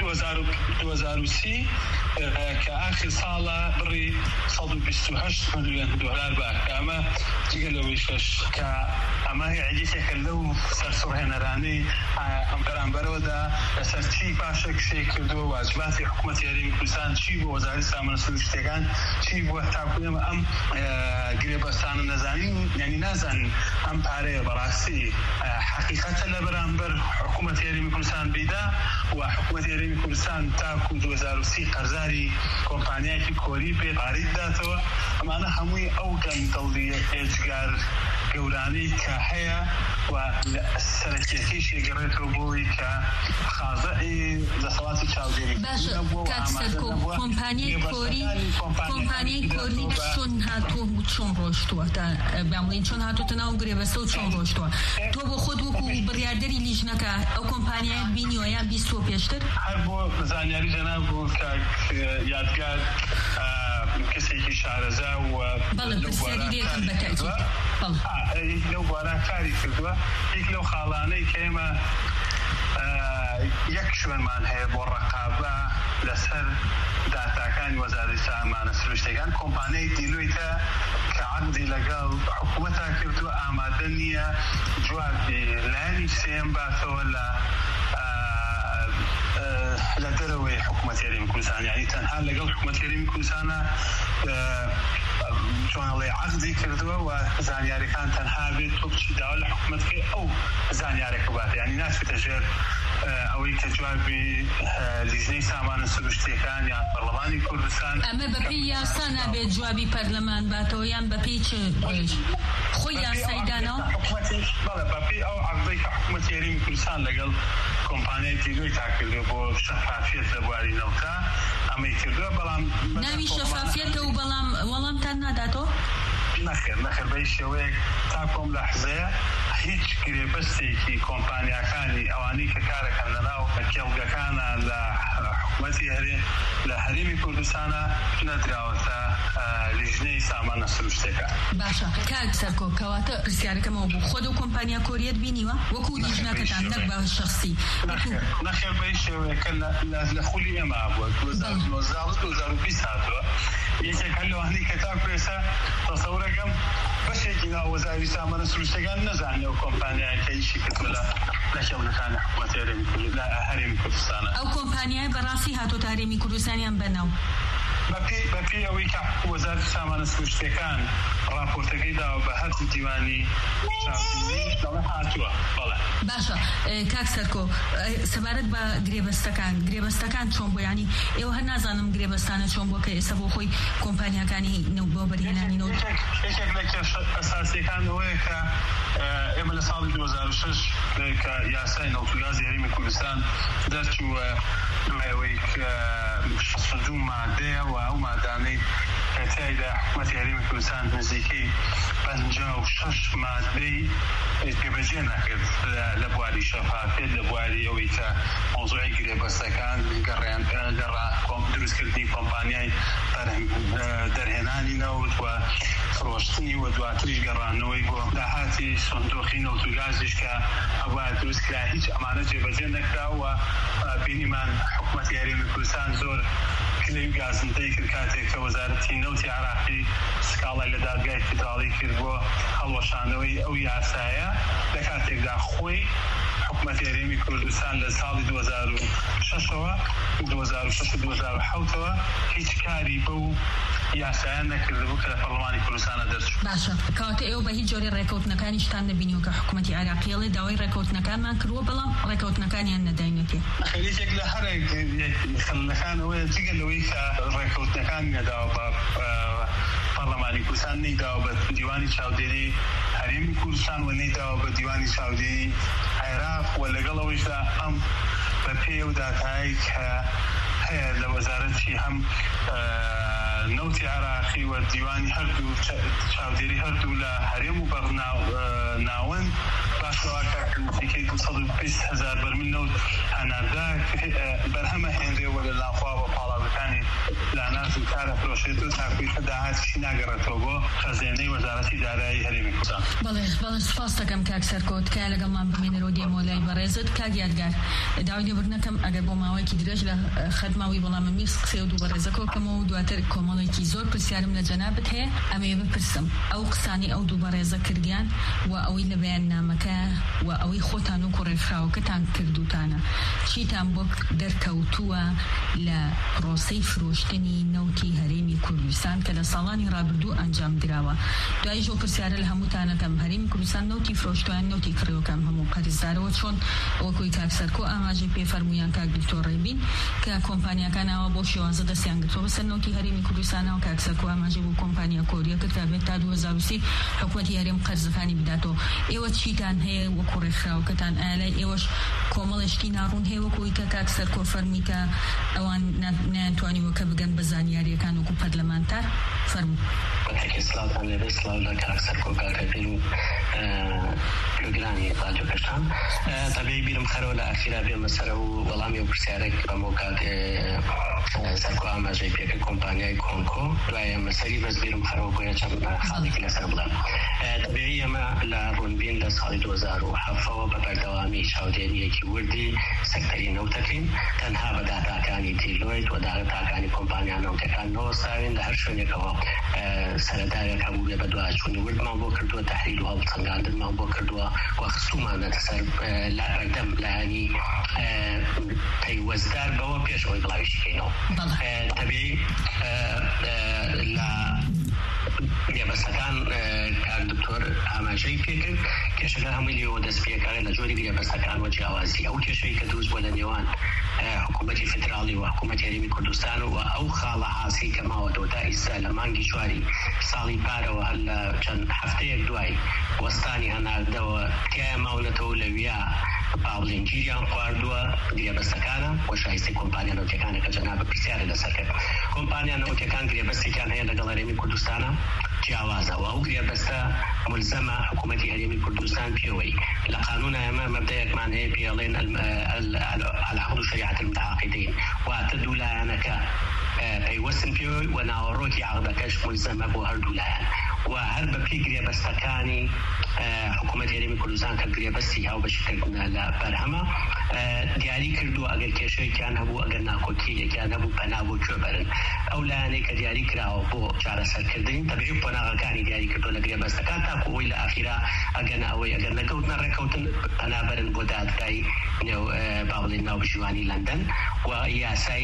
2030 کە ئاخر ساڵە بڕی 128 میلیۆن دۆلار بە، کە ئەمە جگە لەوەیشەش کە ئەمە عیدێکێکە لەو سەرسوڕهێنەرانەی ئەم بەرامبەرەوەدا لەسەر چی پاشەکشێ کردووە، واجباتی حکوومەتی هەرێمی کوردستان چی بۆ وەزارەتی سامانە سروشتیەکان چی بۆ تاکو ئێمە ئەم گرێبەستانە نەزانین، یعنی نازانین ئەم پارەیە بەڕاستی حقیقەتە لە بەرامبەر حکوومەتی هەرێمی کوردستان بیدا و حکوومەتی هەرێمی کوردستان تاکو 2030 قەرزاری کۆمپانیایەکی کۆری پێ پارەی بداتەوە. ئەمانە هەمووی ئەو گەندەڵی ئێجگار گەورانەی کە هەیە و سەرەکیەکەیش یەگەڕێتەوە بۆی کە خازەئی دەسەڵاتی چاودێری باشە کاکسەرکۆ کۆمپانیای کۆری چۆن هاتووە و چۆن ڕۆشتووە تا بڵین چۆن هاتووەتە ناو گرێبەستە و چۆن ڕۆشتووە؟ تۆ بۆ خۆت وەکو بڕیاردەری لیژنەکە ئەو کۆمپانیایە بینیوە یان بیستووە پێشتر؟ هەر بۆ زانیاری جەناب بوو کاک یادگار کەسێکی شارەزا و بەڵێ پرسیاری لێکم بەتاکید لەو بوارە کاری کردووە. یەک لەو خاڵانەی کە ئێمە یەک شوێنمان هەیە بۆ ڕقابە لەسەر داتاکانی وەزارەتی سامانە سروشتیەکان کۆمپانیای دیلۆیتە کە عەقدی لەگەڵ حکوومەتا کردووە ئامادە نییە جوابی لایانی سێم باتەوە لە دەرەوەی حکوومەتی هەرێمی کوردستان، یعنی تەنها لەگەڵ حکوومەتی هەرێمی کوردستانە چۆنەڵێ عەقدی کردووە و زانیاریەکان تەنها بێت تۆ بچی داوا لە حکوومەتەکەی ئەو زانیارێکە باتە، یعنی ناچێتە ژێر ئەوەی کە جوابی لیژنەی سامانە سروشتیەکان یان پەرلەمانی کوردستان. ئەمە بەپێی یاسا نابێت جوابی پەرلەمان باتەوە یان بەپێی چ خۆی یاسایی دانەوە؟ بەڵێ بەپێی ئەو عەقدەی کە حکوومەتی هەرێمی کوردستان لەگەڵ کۆمپانیای دیلۆی تا کردووە بۆ شەفافیەت لە بواری نەوتا ئەمەی کردووە، بەڵام ناوی شەفافیەتە و بەڵام وەڵامتان ناداتەوە؟ نەخێر بەی شێوەیەک تا کۆم لە حزەیە هیچ گرێبەستێکی کۆمپانیاکانی ئەوانەی کە کارەکەن لەناو کێڵگەکانە لە حکوومەتی لە هەرێمی کوردستانە نەدراوەتە لیژنەی سامانە سروشتیەکان. باشە کاک سەرکۆ کەواتە پرسیارەکەمەوە بوو خۆت و کۆمپانیا کۆریەت بینیوە وەکو لیژنەکەتان نەک بە شەخسی؟ نەخێر بەی شێوەیەکە لە خولی ئێمە بووە 2020 هاتووە. یەکێک هەر لەوانەی کە تا کوێسە تەسەورەکەم بەشێکی ناو وەزارەتی سامانە سروشتیەکان نەزانێ ئەو کۆمپانیایەکە ئیشی کردووە لە کێڵگەکانی حکوومەتی هەرێمی کوردستانە. ئەو کۆمپانیای بەڕاستی هاتۆتە هەرێمی کوردستانیان بەناو بەپێی ئەوەی کە وەزارەتی سامانە سروشتیەکان راپۆرتەکەی داوە بە هەر دیوانی چاودێری هاتووە. بەڵێ باشە کاک سەرکۆ سەبارەت بە گرێبەستەکان چۆن بۆ ینی ئێوە هەر نازانم گرێبەستانە چۆن بۆ کە ئێستا بۆ خۆی کۆمپانیاکانی بۆ بەرهێنانی نەوت یەکێک لە ئەساسیەکان ئەوەیە کە ئێمە لە ساڵی 2006 کە یاسای نەوتوگازی هەرێمی کوردستان دەرچووە دوایەوەی کە 62 مادەیە و ئەو مادانەی کەتیایدا حکوومەتی هەرێمی کوردستان نزیکەی 56 مادەی جێبەجێ نەکرد لە بواری شەفافیت، لە بواری ئەوەی کە مۆزوعی گرێبەستەکان گەڕا دروستکردنی کۆمپانیای دەرهێنانی نەوت و فرۆشتنی و دواتریش گەڕانەوەی بۆ داهاتی سندۆقی نەوتوگازیش کە ئەوە دروستکرا هیچ ئەمانە جێبەجێ نەکراوە. بینیمان حکوومەتی هەرێمی کوردستان زۆر کلەی گازندەی کرد کاتێک کە وەزارەتی نەوتی عراقی سکاڵای لە دادگای فیدراڵی کرد بۆ هەڵوەشانەوەی ئەو یاسایە لە کاتێکدا خۆی حکوومەتی هەرێمی کوردستان لە ساڵی 2006ەوە 2007ەوە هیچ کاری بەو یاسایان نەکردبوو کە لە پەرلەمانی کوردستانە دەرچوو. باشە کەواتە ئێوە بە هیچ جۆرە ڕێکەوتنەکانی شتان نەبینیوە کە حکوومەتی عێراقیڵێ داوای ڕێکەوتنەکانمان کردووە بەڵام ڕێکەوتنەکانیان نەداینەتێ. خەریجێک لە هەرێک خەلەکانەوەی جگە لەوەی کە ڕێکەوتنەکان نەداوە بە پەرلەمانی کوردستان نەیداوە بە دیوانی چاودێری هەرێمی کوردستان و نەیداوە بە دیوانی چاودێری عێراق و لەگەڵەوەیشدا ئەم بە پێ و داتایی کە هەیە لە وەزارەتی هەم نەوتی عراقی و دیوانی هەردوو چاودێری هەردوو لە هەرێم و بەغناوەند باشەوە کاکردنەکەی 220,000 بەرمیل نەوت هەناردا بەرهەمە هێنرێەوە لە لاخوا بە پاڵاوەکانی لاناز و کارە فرۆشێت و تاکویشە داهاتیشی ناگەڕێتەوە بۆ خەزێنەی وەزارەتی دارایی هەرێمی کوردستان. بەڵێ سپاس دەکەم کاک سەرکۆت کە لەگەڵمان بمێنەرەوە دێمەوە لای بەڕێزت کاک یادگار داوای لێبوردنەکەم ئەگەر بۆ ماوەیەکی درێژ لە خەدماوی بەڵامە میرس قسێ و دوو بەڕێزەکەوکەمەوە و دواتر کۆمەڵێکی زۆر پرسیارم لە جەنابەت هەیە ئەمەیە بپرسم ئەو قسانی ئەو دوو بەڕێزە کردیان و ئەوەی لە بەیاننامەکە و ئەوەی خۆتان و کوڕێفراوەکەتان کردوتانە چیتان بۆ دەرکەوتووە لە پرۆسەی فرۆشتنی نەوتی هەرێمی کوردستان کە لە ساڵانی ڕابردوو ئەنجام دراوە. دوای ژۆ پرسیارە لە هەمووتانەکەم هەرێمی کوردستان نەوتی فرۆشتویان نەوتی کڕێوەکەم هەموو قەرزدارەوە چۆن ئەوەکوی کاک سەرکۆ ئاماژەی پێ فەرموویان کاک دکتۆر ڕێبین کە کۆمپانیاکانەوە بۆ شێوازە دەستیان گرتووە بەسەر نەوتی هەرێمی کوردستانەوە کاک سەرکۆ ئاماژەی بۆ کۆمپانیا کۆریە کرد تا بێت تا 2030 حکوومەتی هەرێم قەرزەکانی بداتەوە. ئێوە چیتان هەیە وەکو ڕێکخراوەکەتان ئایا لای ئێوەش کۆمەڵێشتی ناڕوون هەیە وەکوی کە کاک سەرکۆ فەرمی کە ئەوان نەیانتوانیوە کە بگەن بە زانیاریەکان وەکو پەرلەمانتار فەرموو. بەتەکی سلااوتان لێبێ سلااو لە کاک سەرکۆ کاکەبین و پرۆگرامی رادیۆ کەشتان تەبێی بیرم خەرەوە لە ئەخیرا بێمە سەرە و وەڵامی و پرسیارێک بەمەوە کاک سەرکۆ ئاماژەی پێکرد کۆمپانیای کۆنکۆ دوایە مەسەری بەس بیرم خەرەوە بۆیە چەند خاڵێکی لەسەر بڵێم. تەبێی ئەمە لە ڕوونبین لە ساڵی 2007ەوە بە بەردەوامی چاودێریەکی وردی سەکتەری نەوتەکەین تەنها بە داتاکانی دیلۆیت و داتاکانی کۆمپانیا نەوتەکان نەوەستاوین لە هەر شوێنێکەوە سەرەتایەک هەبوو بێ بە دوایچوونی وردمان بۆ کردووە تەحلیل و هەڵسەنگاندنمان بۆ کردووە و خستومانەتە سەر بەردەم لایەنی پەیوەستدار بەوە پێش ئەوەی بڵاویشکەینەوە. تەبێی لە گرێبەستەکان کاک دکتۆر ئاماژەی پێکرد کێشەکە هەمووی لێەوە دەست پێکارێت لە جۆری گرێبەستەکان و جیاوازی ئەو کێشەی کە دروست بووە لە نێوان حکوومەتی فدراڵی و حکوومەتی هەرێمی کوردستان و ئەو خاڵە حاسی کە ماوەتەوە تا ئیستا لە مانگی چواری ساڵی پارەوە هەر لە چەند هەفتەیەک دوای وەستانی هەناردەوە تایە ماونەتەوە لەویا باڵێنگیریان خواردووە گرێبەستەکانە و شایستی کۆمپانیا نەوتەکانە کە جەنابە پرسیارە لەسەر کرد. کۆمپانیا نەوتەکان گرێبەستێکیان هەیە لەگەڵ هەرێمی کوردستانە جیاوازەوە ئەو گرێبەستە ملزەمە حکوومەتی هەرێمی کوردستان پێوەی لە قانون ئێمە مەبدەیەکمان هەیە پێڵێن العقد و شریعة المتعاقدین واتە دوو لایەنەکە پەیوەستن پێوەی و ناوەڕۆکی عقدەکەش ملزەمە بۆ هەردوو لایەن و هەر بە پێی گرێبەستەکانی حکوومەتی هەرێمی کوردستان کە گرێبەستی هاوبەشکردنە لە بەرهەمە دیاری کردووە ئەگەر کێشەیەکیان هەبوو ئەگەر ناکۆکیەکیان هەبوو پەنا بۆ کوێ بەرن ئەو لایەنەی کە دیاری کراوە بۆ چارەسەرکردنی تەبێ پەناغەکانی دیاری کردووە لە گرێبەستەکان تا ئەوەی لە ئاخیرا ئەگەن ئەوەی ئەگەر نەکەوتنە ڕێکەوتن پەنا بەرن بۆ دادگای با بڵێن ناوبژیوانی لەندەن و یاسای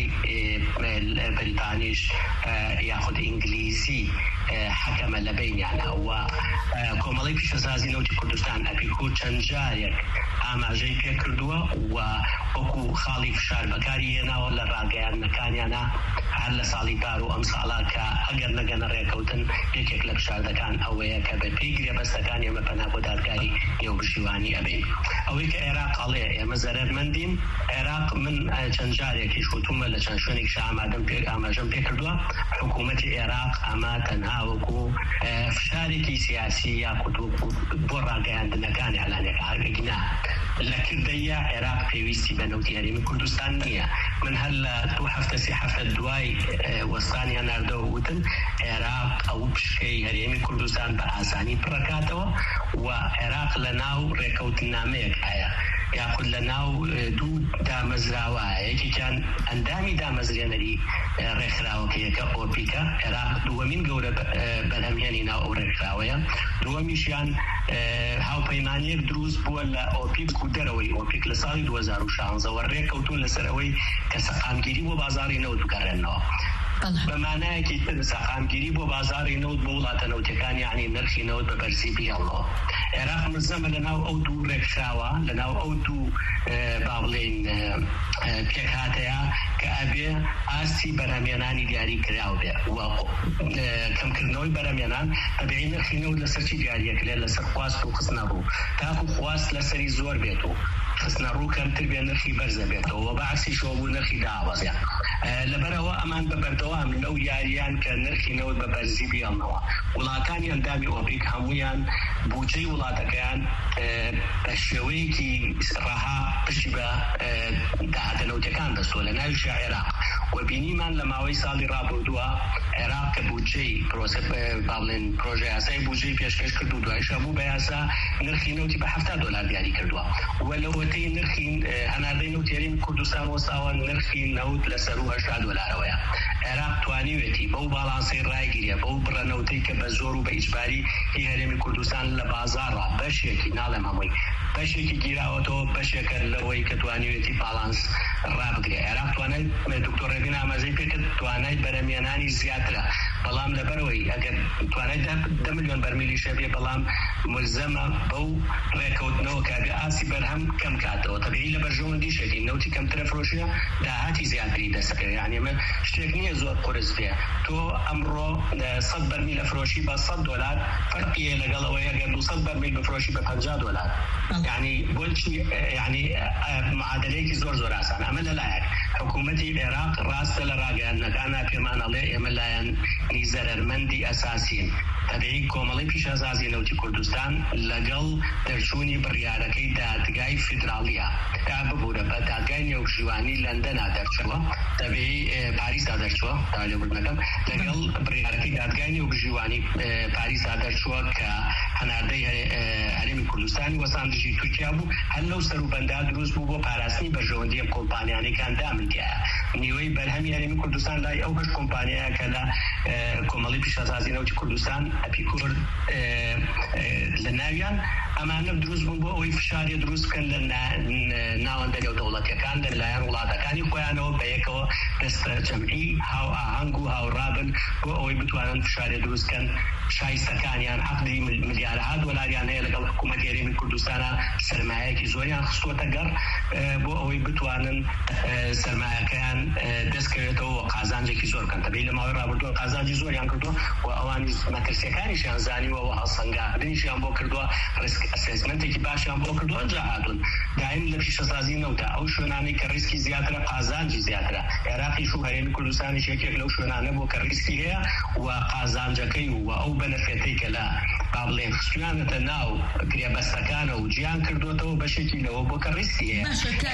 بریتانیش یاخود ئینگلیزی حەکەمە لە بینیانە و کۆمەڵی پیشەسازی نەوتی کوردستان ئەپیکۆ چەند جارێک ئاماژەی پێ کردووە و وەکو خاڵی فشار بەکاری هێناوە لە ڕاگەیاندنەکانیانە هەر لە ساڵی پار و ئەم ساڵا کە ئەگەر نەگەنە ڕێکەوتن یەکێک لە فشاردەکان ئەوەیە کە بە پێی گرێبەستەکان ئێمە پەنا بۆ دادگای نێوبژیوانی ئەبین. ئەوەی کە عێراق ئەڵێ ئێمە زەرەرمەندین عێراق من چەند جارێکی شوتومە لە چەند شوێنێکی ئاماژەم پێ کردووە حکوومەتی عێراق ئەمە تەنها وەکو فشارێکی سیاسی یاخود بۆ ڕاگەیاندنەکانی ئەلانێک هەرگەگینا لە کردەیە عێراق پێویستی بە نەوتی هەرێمی کوردستان نییە. من هەر لە 2 هەفتە 3 هەفتە دوای وەستانیان ناردەوە وتن عێراق ئەو پشکەی هەرێمی کوردستان بە ئاسانی پڕەکاتەوە و عێراق لە ناو ڕێکەوتنامەیەک هەیە یاخود لە ناو دوو دامەزراوە یەکێکیان ئەندامی دامەزرێنەری ڕێکخراوەکەیەکە ئۆپیکە عێراق دووەمین گەورە بەرهەمهێنی ناو ئەو ڕێکخراوەیە دووەمیشیان هاوپەیمانیەک دروست بووە لە ئۆپیک و دەرەوەی ئۆپیک لە ساڵی 2016 ڕێکەوتون لەسەر ئەوەی کە سەقامگیری بۆ بازاڕی نەوت بکارێنەوە بمعنایەکی تر ساحامگیری بۆ بازاری نەوت بۆ وڵاتە نەوتەکان یعنی نرخی نەوت بە بەرزی بیاڵەوە. عێراق مزەمە لەناو ئەو دوو ڕێکخراوە لەناو ئەو دوو با بڵێن پێک هاتەیە کە ئەبێ ئاستی بەرهەمێنانی دیاری کراو بێ کەمکردنەوەی بەرهەمێنان ئەبێ نرخی نەوت لەسەر چی دیاریەکرێت لەسەر خواست و خستنەڕوو تاکو خواست لەسەری زۆر بێت و خستنەڕوو کەمتر بێ نرخی بەرزە بێتەوە و بەعکسیشەوە بوو نرخی داوازە. لەبەرەوە ئەمان بە بەردەوام لەو یاریان کە نرخی نەوت بە بەرزی بیانەوە وڵاتانی ئەندامی ئۆپیک هەمویان بودجەی وڵاتەکەیان بە شێوەیەکی ڕەها پشتی بە داهاتە نەوتەکان دەستۆ لە ناویشی عێراق و بینیمان لە ماوەی ساڵی ڕابردووە عێراق کە بودجەی با بڵێن پرۆژە یاسای بودجەی پێشکەش کرد و دوایشە بوو بە یاسا نرخی نەوتی بە $70 دیاری کردووە و لەوەتەی نرخی هەناردەی نەوت هەرێمی کوردستان وەستاوە نرخی نەوت لەسەر $80ەوەیە. عێراق توانیوێتی بەو باڵانسەی ڕایگیریە بەو بڕەنەوتەی کە بە زۆر و بە ئیجباری هی هەرێمی کوردستان لە بازاڕە بەشێکی ناڵێم هەمووی بەشێکی گیراوەتەوە بەشێکە لەوەی کە توانیوێتی باڵانس ڕابگرێ. عێراق توانای دکتۆر ڕێبین ئاماژەی پێکرد توانای بەرهەمێنانی زیاترە بەڵام لەبەرەوەی ئەگەر توانای 10 ملیۆن بەرمیلی شەبێ بەڵام ملزەمە بەو ڕێکەوتنەوە کابێ ئاسی بەرهەم کەم کاتەوە تەبیعی لە بەرژەوەندی شەکی نەوتی کەمترە فرۆشیە داهاتی زیاتری دەسەکەوێت یعنی ئەمە شتێک نییە زۆر قورس بێ تۆ ئەمڕۆ 100 بەرمیل ئەفرۆشی بە $100 فەرقیە لەگەڵەوەی ئەگەر 200 بەرمیل بفرۆشی بە $50 یعنی بۆچی یعنی معادلەیەکی زۆر ئاسان. ئەمە لەلایەک حکوومەتی عێراق ڕاستە لە ڕاگەیاندنەکانە پێمان ئەڵێ ئێمە لایەن زەرەرمەندی ئەساسین تەبیعی کۆمەڵی پیشەسازی نەوتی کوردستان لەگەڵ دەرچوونی بڕیارەکەی دادگای فیدراڵیە تا ببوورە بە دادگای نێوشیوانی لەندەنا دەرچەوە تەبیعی پاریسا دەرچووە تا لێبوردنەکەم لەگەڵ بڕیارەکەی دادگای نێوشیوانی پاریسا دەرچووە کە هەناردەی هەرێمی کوردستانی وەساندژی تورکیا بوو هەر لەو سەروبەندا دروست بوو بۆ پاراستنی بەرژەوەندی کۆمپانیانەکان دامنتیایە نیوەی بەرهەمی هەرێمی کوردستان لای ئەو هەش کۆمپانیایە کە لە کۆمەڵی پیشەسازی نەوتی کوردستان ئەپیکۆر لە ناویان ئەمانە دروست بوون بۆ ئەوەی فشاری دروست بکەن لە ناوەندە نێو دەوڵەتیەکان لەلایەن وڵاتەکانی خۆیانەوە بەیەکەوە دەستە جەمعی هاو ئاهەنگ و هاوڕابن بۆ ئەوەی بتوانن فشاری دروست بکەن شایستەکانیان عەقدی ملیارها دۆلاریان هەیە لەگەڵ حکوومەتی هەرێمی کوردستانە سەرمایەکی زۆریان خستووەتە گەڕ بۆ ئەوەی بتوانن سەرمایەکەیان دەستکەوێتەوە و قازانجێکی زۆر بکەن تەبیعی لە ماوەی ڕابردووە قازانجی زۆریان کردووە و ئەوانی مەترسیەکانیشیان زانیوە و هەڵسەنگاندنیشیان بۆ کردووە ڕیسک ئەسێسمنتێکی باشیان بۆ کردووە ئەنجا هاتوون دایم لە پیشەسازی نەوتە ئەو شوێنانەی کە ریسکی زیاترە قازانجی زیاترە عێراقیش و هەرێمی کوردستانیش یەکێک لەو شوێنانە بۆ کە ریسکی هەیە و قازانجەکەی و ئەو بەنەفێتەی کە لە با بڵێن خستویانەتە ناو گرێبەستەکانە و گیان کردوێتەوە بەشێکی لەوە بۆ کە ریسکی هەیە.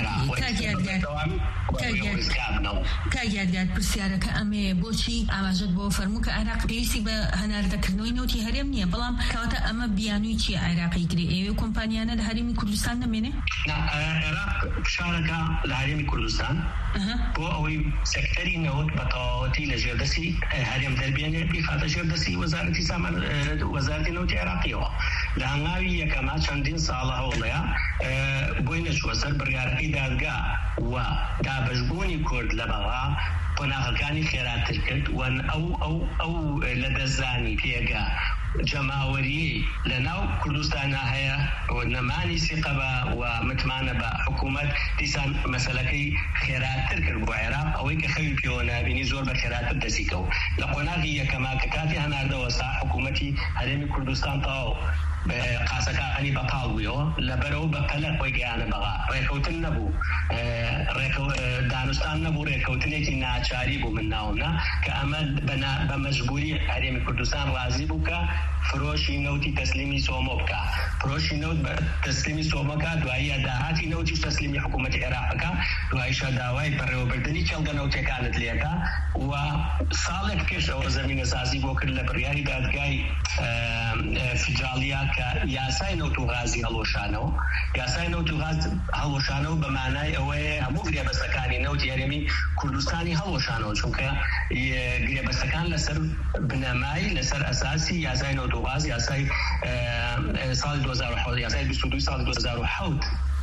کاگیادگار پرسیارەکە ئەمێ بۆچی ئاماژەت بۆ فەرموو کە عێراق پێویستی بە هەناردەکردنەوەی نەوتی هەرێم نییە بەڵام کەواتە ئەمە بیانووی چیە عێراقی گرێ ئێوە کۆمپانیانە لە هەرێمی کوردستان نەمێنێ؟ عێراق فشارەکە لە هەرێمی کوردستان بۆ ئەوەی سێکتەری نەوت بە تەواوەتی لە ژێردەستی هەرێم دەربێنێ بخاتە ژێردەستی وەزارەتی نەوتی عێراقیەوە لە هەنگاوی یەکەما چەندین ساڵە هەوڵەیە بۆی نەچووە سەر بڕیارەکەی دادگا و دابەشبوونی کورد لە بەغا قۆناغەکانی خێراتر کرد و ئەو لە دەستزانی پێگا جەماوەری لە ناو کوردستانە هەیە نەمانی سیقەبە و متمانە بە حکوومەت دیسان مەسەلەکەی خێراتر کرد بۆ عێراق ئەوەی کە خەوی پێوە نابینی زۆر بە خێراتر دەسیکەوت لە قۆناغی یەکەما کە کاتی هەناردەوە سا حکوومەتی هەرێمی کوردستان تەواو قاسەکانی بەتاڵ بوویەوە لەبەرەوە بە پەلە خۆی گەیانە بەغا ڕێکەوتن نەبوو دانوستان نەبوو ڕێکەوتنێکی ناچاری بوو من ناومنا کە ئەمە بە مەجبوری هەرێمی کوردستان ڕازی بوو کە فرۆشی نەوتی تەسلیمی سۆمۆ بکە فرۆشی نەوت بە تەسلیمی سۆمەکە دواییە داهاتی نەوتی تەسلیمی حکوومەتی عێراقەکە دواییشە داوای بەڕێوەبردننی کێڵگە نەوتەکانت لێکە و ساڵێک پێشەوە زەمینە سازی بۆ کرد لە بڕیاری دادگای فیدراڵیا کە یاسای نەوت و غازی هەڵۆشانەوە یاسای نەوت و غاز هەڵۆشانەوە بە مانای ئەوەیە هەموو گرێبەستەکانی نەوتی هەرێمی کوردستانی هەڵۆشانەوە چونکە گرێبەستەکان لەسەر بنەمای لەسەر ئەساسی یاسای نەوت و غاز یاسای ساڵی 2007 یاسای 22 ساڵی 2007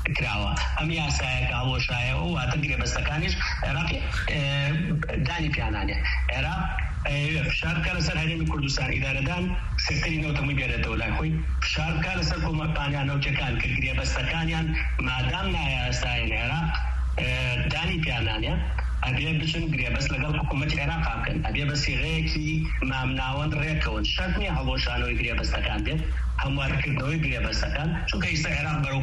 کراوە ئەم یاسایەکە هەڵۆشایەوە واتە گرێبەستەکانیش عێراقی دانی پیانانێ عێراق فشار بکە لەسەر هەرێمی کوردستان ئیدارەدان سکتەری نەوتەمەی بێرێتەوە لای خۆی فشار بکە لەسەر کۆمەپانیان نەوتەکان کە گرێبەستەکانیان مادام نایاسایەن عێراق دانی پیانانێ ئەبێ بچن گرێبەست لەگەڵ حکوومەتی عێراق بکەن ئەبێ بە سیغەیەکی مامناوەند ڕێکەوەن شەرت نییە هەڵۆشانەوەی گرێبەستەکان بێت هەموارکردنەوەی گرێبەستەکان چونکە ئێستا عێراق بەرەو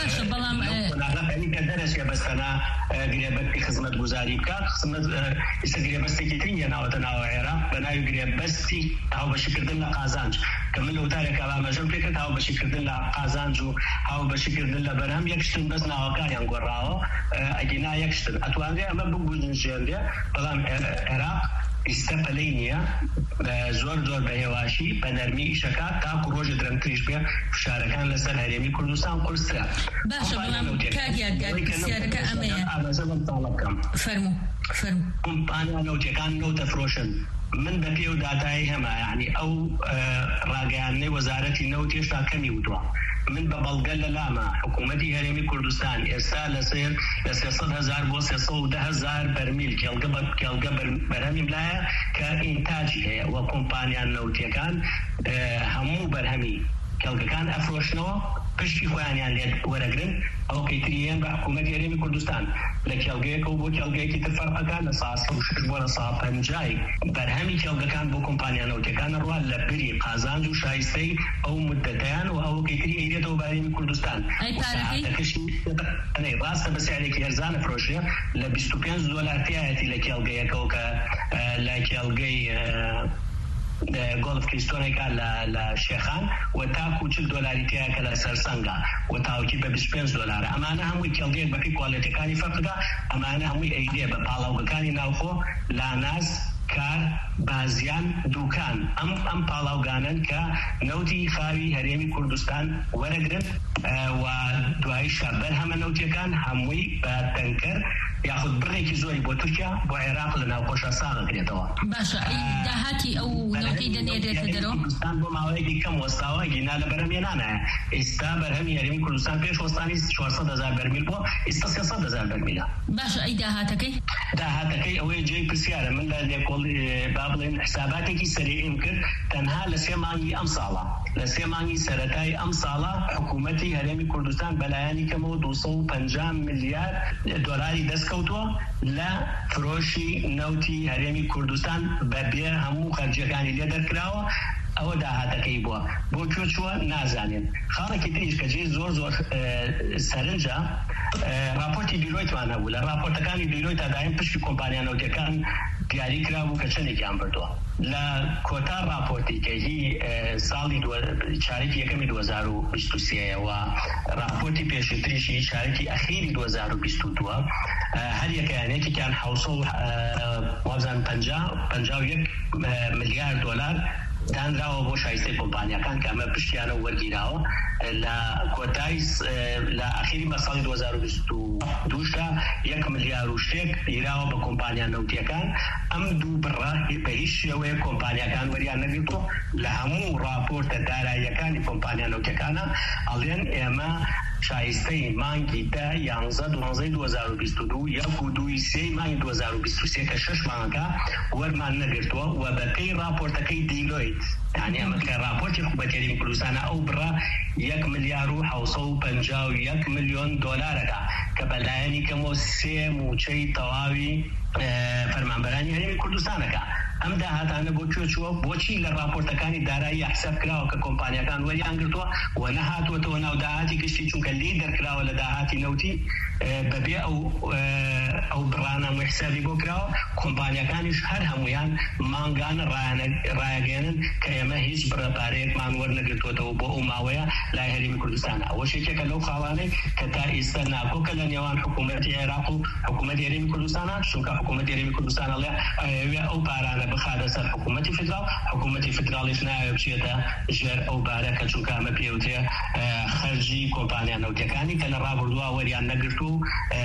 کە دەرەچێ بەستەنا گرێبەستی خزمەت گوزاری بکە ئێستا گرێبەستێکی تری هێناوەتە ناوە عێراق بە ناوی گرێبەستی هاوبەشیکردن لە قازانج کە من لە وتارێکە ئاماژەم پێ کرد هاوبەشیکردن لە قازانج و هاوبەشیکردن لە بەرهەم یەکشتن بەس ناوەکانیان گۆڕاوە ئەگینا یەکشتن ئەتوانرێ ئەمە بگوژێنرێ بەڵام عێراق ئیسەپەلەی نییە زۆر بە هێواشی بە نەرمی ئیشەکە تاکو ڕۆژە درەنگتریش بێ فشارەکان لەسەر هەرێمی کوردستان قورسرا باشە بەڵام کاریاگات پرسیارەکە ئەمەیە فەرموو کۆمپانیا نەوتەکان نەوتە فرۆشن من بە پێ و داتایی هەمە یعنی ئەو ڕاگەیانەی وەزارەتی نەوت هێشتا کەمی وتووە من بە بەڵگە لە لامە حکوومەتی هەرێمی کوردستان ئێستا لە 300,000 بۆ 310,000 بەرمیل کێڵگە بەرهەمی لایە کە ئینتاجی هەیە وە کۆمپانیان نەوتیەکان هەموو بەرهەمی کێڵگەکان ئەفرۆشنەوە پشتی خۆیانیان لێ وەرەگرن ئەو کەیتریان بە حکوومەتی هەرێمی کوردستان لە کێڵگەیەکەوە بۆ کێڵگەیەکی تر فەرقەکان لە 6 بۆ 150 بەرهەمی کێڵگەکان بۆ کۆمپانیا نەوتیەکان ڕوان لە بری قازانج و شایستەی ئەو مدەتەیان و ئەو کەیتری ئەیرێتەوە بە هەرێمی کوردستان ڕاستە بە سیارێکی هەرزانە فرۆشێ لە 25 دۆلار تایەتی لە کێڵگەیەکەوە کە لە کێڵگەی گۆڵف کریستۆنێکە لە شێخان و تاکو 40 دۆلاری تایەکە لە سەرسەنگە و تاوەکی بە 25 دۆلارە ئەمانە هەمووی کێڵگەیەک بەپی کواڵێتەکانی فەرقدا ئەمانە هەمووی ئەیدێ بە پاڵاوگەکانی ناوخۆ لاناز کار بازیان دوکان ئەم پاڵاوگانن کە نەوتی خاوی هەرێمی کوردستان وەرەگرن و دواییشە بەرهەمە نەوتیەکان هەمووی بە تەنکەر یاخود بڕێکی زۆری بۆ تورکیا بۆ عێراق لە ناوخۆشە ساغەکرێتەوە باشە داهاتی ئەو نەوتەی دەنێرێتە دەرەوە کوردستان بۆ ماوەیەکی کەم وەستاوە گینا لە بەرهەمێنانایە ئێستا بەرهەمی هەرێمی کوردستان پێش وەستانی 400,000 بەرمیل بۆ ئێستا 300,000 بەرمیلە باشە ئەی داهاتەکەی ئەوەی جێی پرسیارە من لە لێکۆڵی با بڵێن حساباتێکی سەریعیم کرد تەنها لە 3 مانگی ئەم ساڵە لە 3 مانگی سەرەتای ئەم ساڵە حکوومەتی هەرێمی کوردستان بەلایانی کەمەوە 250 میلیارد دۆلاری دەستکەوتووە لە فرۆشی نەوتی هەرێمی کوردستان بەبێ هەموو خەرجیەکانی لێ دەرکراوە ئەوە داهاتەکەی بووە بۆ چوە نازانێن خاڵێکی تریش کە جێ زۆر سەرنجە راپۆرتی دیلۆیتمان هەبوو لە راپۆرتەکانی دیلۆیت دایم پشتی کۆمپانیا نەوتیەکان دیاری کرابوو کە چەندێکیان بردووە لە کۆتا راپۆرتی کە هی ساڵی چارەکی یەکەمی 2023 و راپۆرتی پێشتریشی چارەکی ئەخیری 2022 هەر یەکەیانێکیان 751 میلیارد دۆلار دانراوە بۆ شایستەی کۆمپانیەکان کە ئەمە پشتیانە وەرگیراوە لە کۆتای لە ئەخیری مەساڵی 2022 1 ملیار و شتێک گیراوە بە کۆمپانیا نەوتیەکان ئەم دوو بڕە بە هیچ شێوەیە کۆمپانیەکان وەریان نەگرتووە لە هەموو راپۆرتە داراییەکانی کۆمپانیا نەوتیەکانە ئەڵێن ئێمە شایستەی مانگی 11 2022 1 و 2 مانگی 2023 کە 6 مانگە وەرمان نەگرتووە و بەپێی راپۆرتەکەی دیلۆیت یعنی ئەمە کە راپۆرتی حکوومەتی هەرێمی کوردستانە ئەو بڕە 1 ملیار و 751 میلیۆن دۆلارەکە کە بەلایەنی کەمەوە 3 موچەی تەواوی فەرمانبەرانی هەرێمی کوردستانەکە ئەم داهاتانە بۆ چوە بۆچی لە راپۆرتەکانی دارایی حساب کراوە کە کۆمپانیەکان وەریان گرتووە و نەهاتوەتەوە ناو داهاتی گشتی چونکە لی دەرکراوە لە داهاتی نەوتی بەبێ ئەو بڕانە حسابی بۆ کراوە کۆمپانیەکانیش هەر هەمویان مانگانە ڕایگەێنن کە ئێمە هیچ بڕەپارەیەکمان وەرنەگرتوەتەوە بۆ ئەو ماوەیە لای هەرێمی کوردستانە ئەوە شێکێکە لەو خاڵانەی کە تا ئێستا ناکۆکە لە نێوان حکوومەتی عێراق و حکوومەتی هەرێمی کوردستانە چونکە حکوومەتی هەرێمی کوردستان ئەڵێ ئەو پارانە بخاتە سەر حکوومەتی فدرال حکوومەتی فدرالیش ناوێ بچێتە ژێر ئەو بارە کە چونکە ئەمە پێوتێ خەرجی کۆمپانیا نەوتیەکانی کە لە ڕابردووە وەریان نەگرت و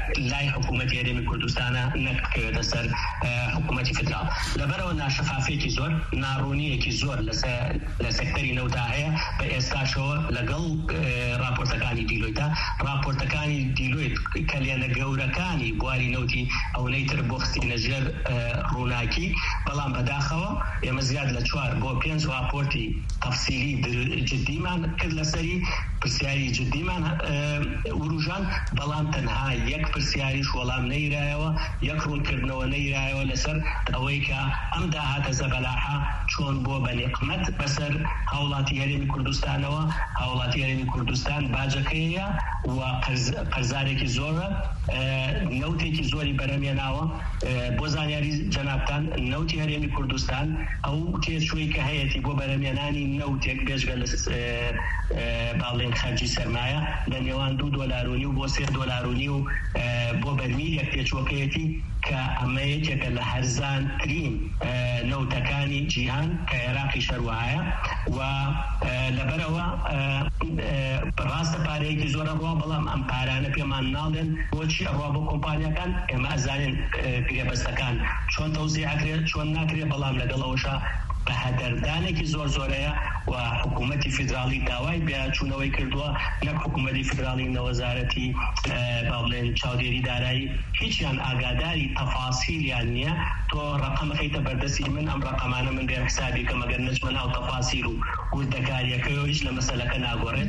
لای حکوومەتی هەرێمی کوردستانە نەکەوێتە سەر حکوومەتی فدرال لەبەرەوە ناشەفافێکی زۆر ناڕوونیەکی زۆر لە سەکتەری نەوتا هەیە بە ئێستاشەوە لەگەڵ راپۆرتەکانی دیلۆیتە راپۆرتەکانی دیلۆیت کە لێنە گەورەکانی بواری نەوتی ئەوەی تر بۆ خستینە ژێر ڕووناکی بەڵام بەداخەوە ئێمە زیاد لە 4 بۆ 5 راپۆرتی تەفسیلی جدیمان کرد لەسەری پرسیاری جدیمان وروژان بەڵام تەنها یەک پرسیاریش وەڵام نەیرایەوە یەک ڕوونکردنەوە نەیرایەوە لەسەر ئەوەی کە ئەم داهاتە زەبەلاحە چۆن بۆ بەنێقمەت بەسەر هاوڵاتی هەرێمی کوردستانەوە هاوڵاتی هەرێمی کوردستان باجەکەیە و قەرزارێکی زۆرە نەوتێکی زۆری بەرەمێناوە بۆ زانیاری جەنابتان نەوتی هەرێمی کوردستان ئەو تێچووی کە هەیەی بۆ بەرەمێنانی نەوتێک بێژگە لە باڵێن خەرجی سەرمایە لە نێوان $2.5 و بۆ $3.5 و بۆ بەرمیلێک تێچووەکەیەتی کە ئەمە یەکێکە لە هەرزانترین نەوتەکانی جیهان کە عێراقی شەروایە و لەبەرەوە ڕاستە پارەیەکی زۆرە ڕوا بەڵام ئەم پارانە پێمان ناڵێن بۆچی ئەڕوا بۆ کۆمپانیەکان ئێمە ئەزانین گرێبەستەکان چۆن تەوزیع ئەکرێت چۆن ناکرێت بەڵام لەگەڵ ئەوەشە بە هەدەردانێکی زۆرەیە و حکوومەتی فیدراڵی داوای بێچوونەوەی کردووە نەک حکوومەتی فیدراڵی نەوەزارەتی باڵێن چاودێری دارایی هیچیان ئاگاداری تەفاسیلیان نییە تۆ ڕقەمەکەیتە بەردەستی من ئەم ڕقەمانە من بێ حسابی کە مەگەر نەچمە ناو تەفاسیل و وردەکاریەکەیەوە هیچ لە مەسەلەکە ناگۆڕێت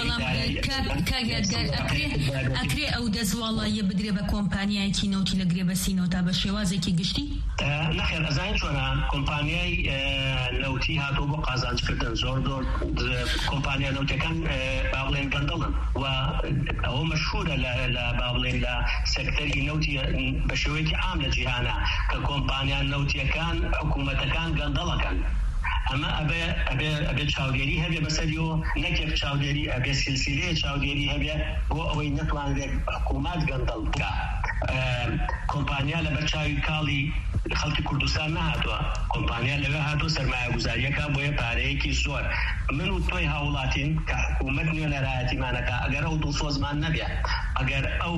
ئەکرێ ئەو دەزواڵایە بدرێ بە کۆمپانیایەکی نەوتی لە گرێبەسی نەوتا بە شێوازێکی گشتی نەخێر ئەزانین چۆنە کۆمپانیای نەوتی هاتوو بۆ قازانجکردن زۆر کۆمپانیا نەوتەکان باڵێن گەندەڵن و ئەوە مەشهورە لە باڵێن لە سەکتەری نەوتی بە شێوەیەکی عام لە جیهانە کە کۆمپانیان نەوتیەکان حکوومەتەکان گەندەڵەکان ئەمە ئەبێ چاودێری هەبێ بەسەریەوە نەکێک چاودێری ئەبێ سلسلەیە چاودێری هەبێ بۆ ئەوەی نەتوانرێت حکوومەت گەندەڵ بکە کۆمپانیا لە بەرچاوی کاڵی خەڵکی کوردستان نهاتووە کۆمپانیا لەوێ هاتووە سەرمایە گوزاریەکە بۆیە پارەیەکی زۆر من و تۆی هاوڵاتین کە حکوومەت نوێنەرایەتیمانەکە ئەگەر ئەو دڵسۆزمان نەبێ ئەگەر ئەو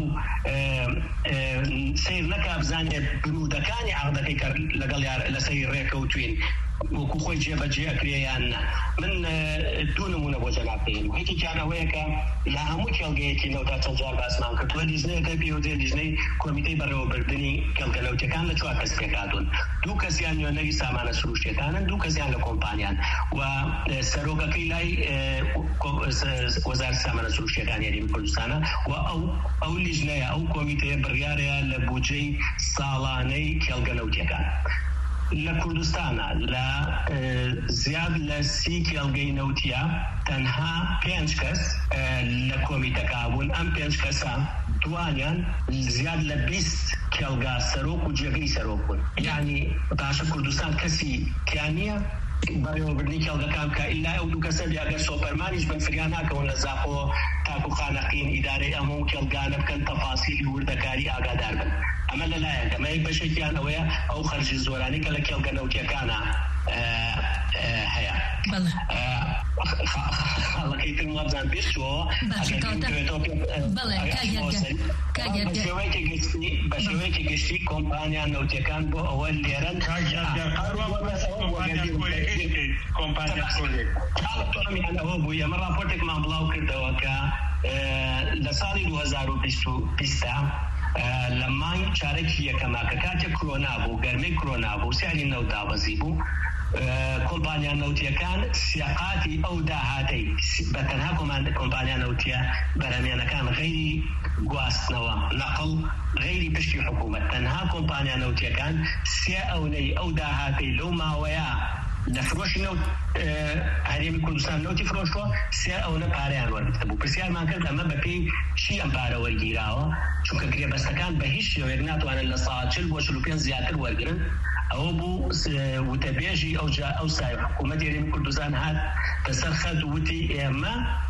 سیر نەکا بزانێت بنوودەکانی عەقدەکەی کە لەگەڵ لەسەری ڕێکەوتوین وەکو خۆی جێبەجێ ئەکرێیان من دوو نمونە بۆ جەنابتەین یەکێکیان ئەوەیە کە لە هەموو کێڵگەیەکی نەوتا چەند جار باسمان کردووە لیژنەیەکە پێوتێ لیژنەی کۆمیتەی بەڕێوەبردننی کێڵگەلەوتەکان لە 4 کەس پێکاتون 2 کەسیان نوێنەری سامانە سروشتەکانن 2 کەسیان لە کۆمپانیان و سەرۆکەکەی لای وەزارەتی سامانە سروشتەکانی هەرێمی کوردستانە و ئەو لیژنەیە ئەو کۆمیتەیە بڕیارەیە لە بودجەی ساڵانەی کێڵگەلەوتەکان لە کوردستانە لە زیاد لە 30 کێڵگەی نەوتیە تەنها 5 کەس لە کۆمیتەکە بوون ئەم 5 کەسە توانیان زیاد لە 20 کێڵگا سەرۆک و جێگەی سەرۆک بوون یعنی باشە کوردستان کەسی کیانیە بەڕێوەبردنی کێڵگەکان کە ئیلای ئەو 2 کەسە ئەگەر سۆپەرمانیش بن فریان ناکەون لە زاخۆ تاکو خانەقین ئیدارەی ئەمە کێڵگانە بکەن تەفاسیلی وردەکاری ئاگادار بن ئەمە لەلایەن ئەمە بەشێکیان ئەوەیە ئەو خەرجی زۆرانی کە لە کێڵگە نەوتیەکانە هەیە خاڵەکەی تر وابزان پێشتەوە بە شێوەیەکی گشتی کۆمپانیان نەوتیەکان بۆ ئەوە لێرەن ئەوە بووی ئەمە راپۆرتێکمان بڵاو کردەوە کە لە ساڵی 2020 لە مانگ چارەکی یەکەما کە کاتێک کۆرۆنا بوو گەرمەی کۆرۆنا بوو سیانی نەوت دابەزی بوو کۆمپانیا نەوتیەکان سیاقاتی ئەو داهاتەی بە تەنها کۆمپانیا نەوتیە بەرەمێنەکان غەیری گواستنەوە نەقڵ غەیری پشتی حکوومەت تەنها کۆمپانیا نەوتیەکان 3 ئەونەی ئەو داهاتەی لەو ماوەیە لە فرۆشی نەوت هەرێمی کوردستان نەوتی فرۆشتووە 3 ئەوە پارەیان وەرگرتە بوو پرسیارمان کرد ئەمە بەپێی چی ئەم پارە وەرگیراوە چونکە گرێبەستەکان بە هیچ شێوەیەک ناتوانن لە ساڵ 40 بۆ 45 زیاتر وەرگرن ئەوە بوو وتەبێژی ئەو سای حکوومەتی هەرێمی کوردستان هات بەسەر خەت وتی ئێمە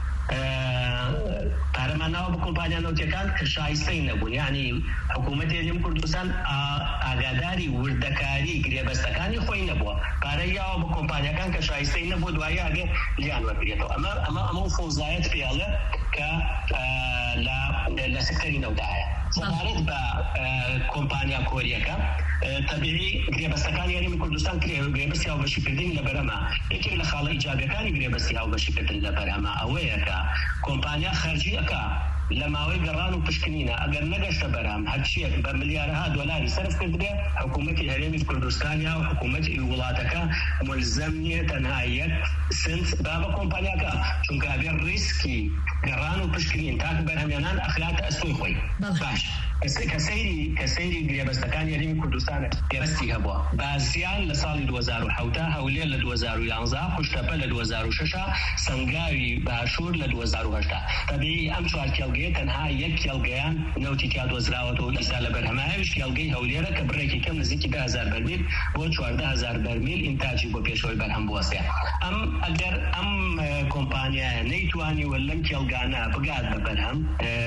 پارەماناوە بە کۆمپانیا نەوتیەکان کە شایستەی نەبوون یعنی حکوومەتی هەرێمی کوردستان ئاگاداری وردەکاری گرێبەستەکانی خۆی نەبووە پارەی یاوە بە کۆمپانیەکان کە شایستەی نەبوو دوایە ئەگە لیان وەرگێتەوە ئەمە فۆزایەت پێڵێ کە لە سەکتەری نەوتایە سەبارەت بە کۆمپانیا کۆریەکە طبیعی گرێبەستەکانی هەرێمی کوردستان گرێبەستی هاوبەشکردنی لە بەرەمە یەکێک لە خاڵە ئیجابیەکانی گرێبەستی هاوبەشکردن لە بەرەمە ئەوەیە کە کۆمپانیا خەرجیەکە لە ماوەی گەڕان و پشکنینە ئەگەر نەگەشتە بەرام هەرچیەک بە ملیارها دۆلاری سەرف کردبێ حکوومەتی هەرێمی کوردستانیا و حکوومەتی وڵاتەکە ملزەم نیە تەنها یەک سنت با بە کۆمپانیاکە چونکە ئەبێ ڕیسکی گەڕان و پشکنین تاک بەرهەمێنان ئەخلاتە ئەستۆی خۆی باش کە سەیری گرێبەستەکانی هەرێمی کوردستانە گرێبەستی هەبووە بازیان لە ساڵی 2017 هەولێر لە 2011 قوشتەپە لە 2006 سنگاوی باشوور لە 2010 طبیعی ئەم چوار کێڵگەیە تەنها یەک کێڵگەیان نەوتی تیا دۆزراوەتەوە ئێستا لە بەرهەمایش کێڵگەی هەولێرە کە بڕێکی کەم نزیکی 10,000 بەرمیل بۆ 14,000 بەرمیل ئینتاجی بۆ پێشەوەی بەرهەم بوەستێ ئەگەر ئەم کۆمپانیایە نەیتوانی وەلەم کێڵگانە بگات بە بەرهەم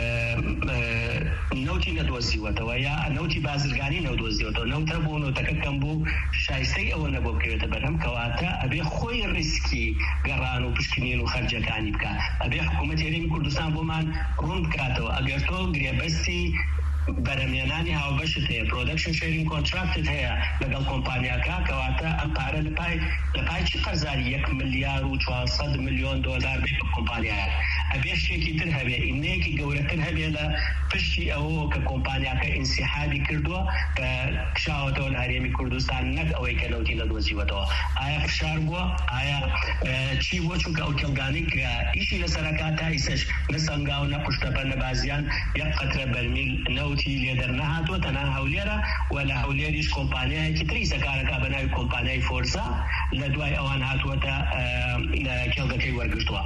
نەوتی نەدۆزیوەتەوە یا نەوتی بازرگانی نەدۆزیوەتەوە نەوتە بۆ نەوتەکە کەم بوو شایستەی ئەوە نەبوو بکەوێتە بەرهەم کەواتە ئەبێ خۆی ڕیسکی گەڕان و پشکنین و خەرجەکانی بکات ئەبێ حکوومەتی هەرێمی کوردستان بۆمان ڕوون بکاتەوە ئەگەر تۆ گرێبەستی بەرهەمێنانی هاوبەشت هەیە پرۆدەکشن شێرینگ کۆنتراکتت هەیە لەگەڵ کۆمپانیاکە کەواتە ئەم پارە لە پای چی قەرزاری 1 ملیار و 400 ملیۆن دۆلار بێت بە کۆمپانیایە ئەبێ شتێکی تر هەبێ ئینەیەکی گەورەتر هەبێ لە پشتی ئەوە کە کۆمپانیاکە ئینسیحابی کردووە کە کشاوەتەوە لە هەرێمی کوردستان نەک ئەوەی کە نەوتی نەدۆزیوەتەوە ئایا فشار بووە ئایا چی بووە چونکە ئەو کێڵگانەی کە ئیشی لەسەرەکە تا ئیسەش نە سەنگاو نە قوشتەپە نە بازیان یەک قەترە بەرمیل نەوتی لێدەر نەهاتووە تەنها هەولێرە و لە هەولێریش کۆمپانیایەکی تری سەکارەکە بە ناوی کۆمپانیای فۆرسا لە دوای ئەوان هاتووەتە کێڵگەکەی وەرگرتووە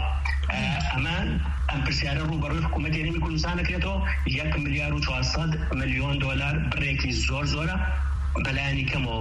ئەم پرسیارە ڕوبەڕووی حکوومەتی هەرێمی کوردستان دەکرێتەوە 1 ملیار و 400 ملیۆن دۆلار بڕێکی زۆرە بەلایانی کەمەوە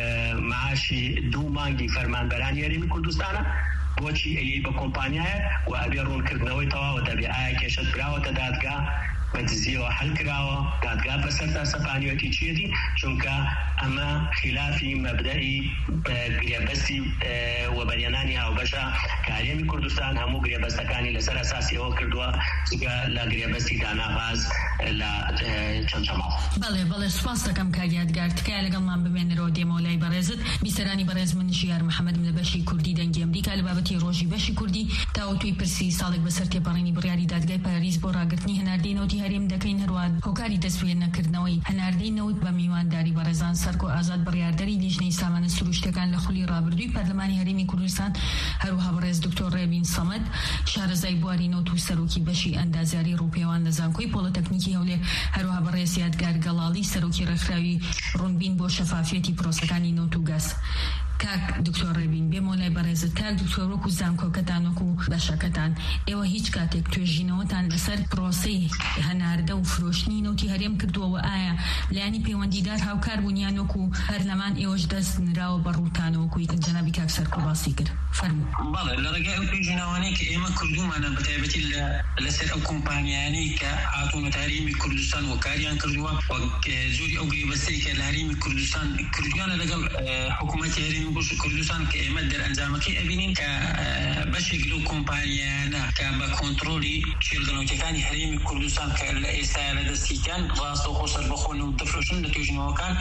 معاشی 2 مانگی فەرمانبەرانی هەرێمی کوردستانە بۆچی ئەیە بە کۆمپانیایە و ئەبێ ڕوونکردنەوەی تەواوە دەبێ ئایا کێشت براوەتە دادگا بەدزیەوە هەل کراوە دادگا بەسەرتا سەپانیوەتی چیەتی چونکە ئەمە خلافی مەبدەئی گرێبەستی وەبەرهێنانی هاوبەشە کە هەرێمی کوردستان هەموو گرێبەستەکانی لەسەر ئەساسیەوە کردووە لە گرێبەستی داناغاز لە چەند چەماڵ. بەڵێ سوپاس دەکەم کاک یادگار تکایە لەگەڵمان بمێنەرەوە دێمەوە لای بەڕێزت بیسەرانی بەڕێز من ژیار محەممەدم لە بەشی کوردی دەنگی ئەمریکا لە بابەتی ڕۆژی بەشی کوردی تاوەتوی پرسی ساڵێک بەسەر تێپەڕێنی بڕیاری دادگای پاریس بۆ ڕاگررتنی هەناردەی نەوتی هەرێم دەکەین هەروە هۆکاری دەستپێنەکردنەوەی هەناردەی نەوت بە میوانداری بەڕێزان سەرکۆ ئازاد بڕیاردەری لیژنەی سامانە سروشتەکان لە خولی ڕابردووی پەرلەمانی هەرێمی کوردستان هەروەها بەڕێز دکتۆر ڕێبین سەمەد شارەزای بواری نەوت و سەرۆکی بەشی ئەندازیاری ڕووپێوان لە زانکۆی پۆلۆتەکنیکی هەولێر هەروەها بەڕێز یادگار گەڵاڵی سەرۆکی ڕێکخراوی ڕوونبین بۆ شەفافیەتی پرۆسەکانی نەوت و گاز. کاک دکتۆر ڕێبین بێمەوە لای بەڕێزت کاک دکتۆر وەکو زانکۆکەتان وەکو بەشەکەتان ئێوە هیچ کاتێک توێژینەوەتان لەسەر پرۆسەی هەناردە و فرۆشتنی نەوتی هەرێم کردووە ئایا لایانی پەیوەندیدار هاوکار بوونیان وەکو پەرلەمان ئێوەش دەست نراوە بە ڕووتانەوەکوی جەنابی کاک سەرکۆ باسی کرد فەرموو. بەڵێ لە ڕێگای ئەو توێژینەوانەی کە ئێمە کردومانە بەتایبەتی لەسەر ئەو کۆمپانیانەی کە هاتوونەتە هەرێمی کوردستان و کاریان کردووە زۆری ئەو گرێبەستەی کە لە هەرێمی کوردستان کردویانە لەگەڵ حکوومەتی هەرێمی کوردستان کە ئێمە دەرئەنجامەکەی ئەبینین کە بەشێک لەو کۆمپانیانە کە بە کۆنتڕۆلی چێلگەنەوتەکانی هەرێمی کوردستان کە لە ئێستا لە دەستیکان ڕاستەوخۆ سەربەخۆن و دەفرۆشن لە توێژینەوەکان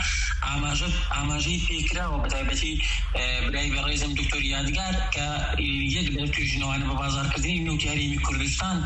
ئاماژەی پێکراوە بەتایبەتی برای بەڕێزم دکتۆر یادگار کە یەک لە توێژینەوانە بە بازارکردنی نەوتی هەرێمی کوردستان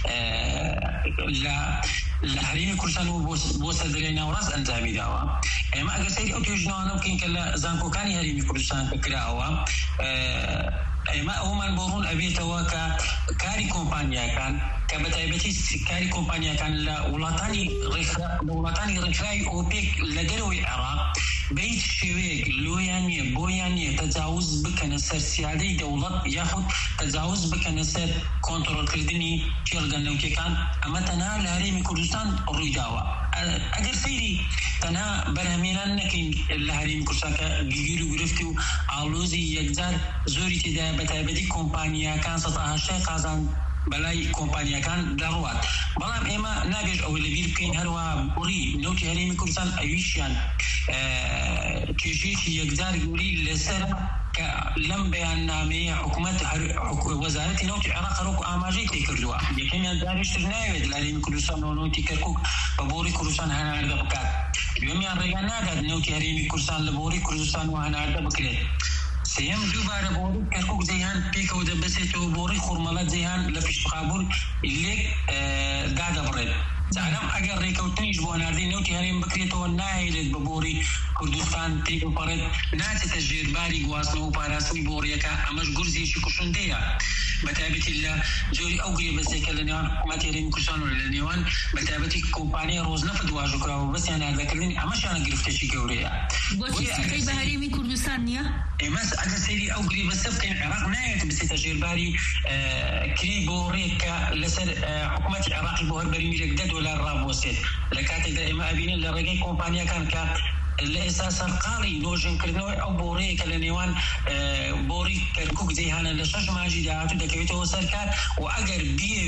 لە هەرێمی کوردستان و بۆ سەردەریای ناوەڕاست ئەنجامی داوە. ئێمە ئەگەر سەیری ئەو توێژینەوانە بکەین کە لە زانکۆکانی هەرێمی کوردستان بکراوە ئێمە ئەومان بۆ ڕوون ئەبێتەوە کە کاری کۆمپانیاکان کە بەتایبەتی کاری کۆمپانیاکان لە وڵاتانی ڕێکخراوی ئۆپێک لە دەرەوەی عێراق بە هیچ شێوەیەک لۆیان نییە بۆیان نییە تەجاوز بکەنە سەر سیادەی دەوڵەت یاخود تەجاوز بکەنە سەر کۆنتڕۆلکردنی چێلگەنەوتیەکان ئەمە تەنها لە هەرێمی کوردستان ڕوویداوە. ئەگەر سەیری تەنها بەرهەمێنان نەکەین لە هەرێمی کوردستان کە گیر و گرفتی و ئاڵۆزی یەکجار زۆری تێدایە بەتایبەتی کۆمپانیاکان 180 قازان بەلای کۆمپانیاکان دەڕوات. بەڵام ئێمە نابێت ئەوەی لەبیر بکەین هەروەها بڕی نەوتی هەرێمی کوردستان ئەویشیان کێشەیەکی یەکجار گوری لەسەر لم بياننامەیە حکوومەت وەزارەتی نەوتی عێراق ڕۆک ئاماژەی تێکردووە یەکەمیان داریشتر ناوێت لە هەرێمی کوردستانەوە نەوتی کەرکووک بە بۆڕی کوردستان هەناردە بکات دوێمیان ڕێگا نادات نەوتی هەرێمی کوردستان لە بۆڕی کوردستان و هەناردە بکرێت سێم دووبارە بۆڕی کەرکووک جەیهان پێکەوە دەبەسێتەوە بۆڕی خوڕمەڵە جەیهان لە پیشقابوور لێک دادەبڕێت جارم ئەگەر ڕێکەوتنیش بۆ هەناردەی نەوتی هەرێم بکرێتەوە نایلێت بە بۆڕی کوردستان تێک بپەڕێت ناچێتە ژێرباری گواستنەوە و پاراستنی بۆڕیەکە ئەمەش گورزێکی کوشندەیە بەتایبەتی لە جۆری ئەو گرێبەستێکە لە نێوان حکوومەتی هەرێمی کوردستان و لە نێوان بەتایبەتی کۆمپانیای ڕۆژنەفت واژۆکراوە بەس هەناردەکردنی ئەمەشیانە گرفتێکی گەورەیە بۆچی سەکەی بە هەرێمی کوردستان نییە؟ ئێمەس ئەگەر سەیری ئەو گرێبەستە بکەین عێراق نایەت بچێتە ژێرباری کری بۆڕێک کە لەسەر حکوومەتی عێراقی بۆ هەر بەرمیلێک $10 ڕابوەستێت لە کاتێکدا ئێمە ئەبینین لە ڕێگەی کۆمپانیەکان کە لە ئێستا سەرقاڵی نۆژنکردنەوەی ئەو بۆڕەیەکە لە نێوان بۆڕی کەرکووک جەیهانە لە 6 مانگی داهاتوو دەکەوێتەوە سەرکار و ئەگەر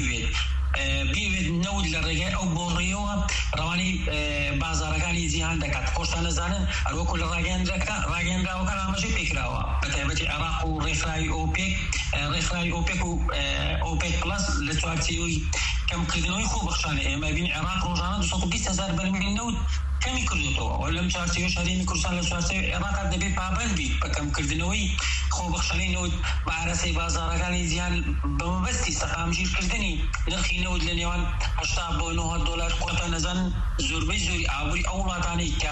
بێوێت نەود لە ڕێگای ئەو بۆڕیەوە ڕەوانەی بازارەکانی جیهان دەکات خۆشتان نەزانن هەروەکو لە ڕاگەیاندراوەکان ئاماژەی پێکراوە بەتایبەتی عێراق و ڕێکخراوی ئۆپێک و ئۆپێک پڵەس لە چوارچێوەی کەمکردنەوەی خۆبەخشانە ئێمە بینی عێراق ڕۆژانە 220,000 بەرمیل نەوت کەمی کردوتەوە و لەم چارچێوەش هەرێمی کوردستان لە چوارچێوەی عێراق دەبێت پابەند بیت بە کەمکردنەوەی خۆبەخشانەی نەوت بە ئارەسەی بازارەکانی جیهان بە مەبەستی سەقامگیرکردنی نرخی نەوت لە نێوان $80 خۆتان نەزانن زۆربەی زۆری ئابووری ئەو وڵاتانەی کە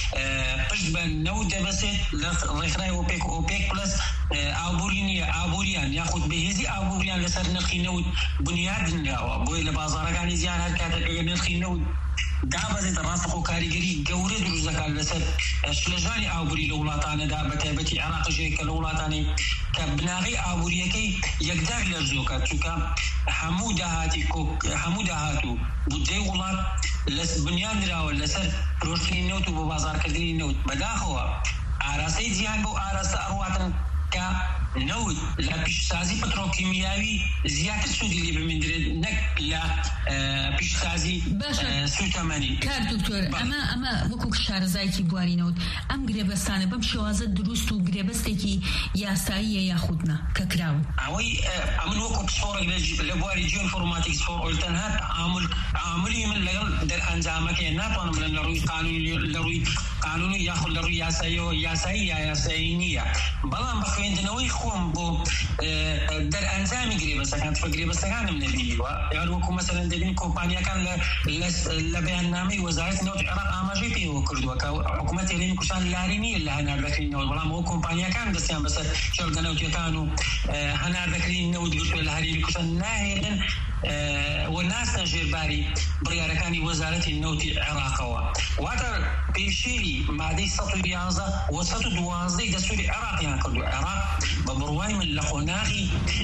پشت بە نەوت دەبەسێت لە ڕێکخراوی ئۆپێک پلەس ئابووری نییە ئابووریان یاخود بەهێزی ئابووریان لەسەر نرخی نەوت بنیاد نراوە بۆیە لە بازارەکانی جیهان هەر کاتێک نرخی نەوت دابەزێتە ڕاستەخۆ کاریگەری گەورە دروست دەکات لەسەر شلەژانی ئابووری لە وڵاتانەدا بەتایبەتی عێراقیشەیە لە وڵاتانی کە بناغی ئابووریەکەی یەکدار لەرزۆکات چونکە هەموو داهاتوو بودجەی وڵات بنیان دراوە لەسەر فرۆشتنی نەوت و بۆ بازارکردنی نەوت بەداخەوە ئاراستەی جیهان بۆ ئاراستە ئەڕواتن کە نەوت لە پیشسازی پەترۆکیمیاوی زیاتر سوودی لێ بمێنرێت نەک لە پیشسازی سوتەمەنی. کار دکتۆر ئەمە وەکو شارەزایکی بوارینەوت ئەم گرێبەستانە بەم شێوازە دروست و گرێبەستێکی یاساییە یاخودنا کە کراون ئەوەی ئەمن وەکو پسپۆرێک لە بواری جیۆ ئینفۆرماتیک سپۆر ئۆلتەنها عاملی من لەگەڵ دەرئەنجامەکەی ناتوانم بڵێم لە ڕووی قانونی یاخود لە ڕووی یاسایی یا یاسایی نییە بەڵام بە خوێندنەوەی خۆم بۆ دەرئەنجامی گرێبەستەکان گرێبەستەکانم نەبینیوە یان وەکو مەسەلەن دەبین کۆمپانیەکان لە بەیاننامەی وەزارەتی نەوتی عێراق ئاماژەی پێوە کردووە کە حکوومەتی هەرێمی کوردستان لاری نییە لە هەناردەکردنەوە بەڵام ئەو کۆمپانیەکان دەستیان بەسەر چێلگە نەوتیەکان و هەناردەکردنی نەوت گرتووە لە هەرێمی کوردستان ناهێنن و ناستە ژێرباری بڕیارەکانی وەزارەتی نەوتی عێراقەوە واتە پێشێری مادەی 111 و 112 دەستوری عێراقیان کردو عێراق بە بڕوای من لە خۆناغی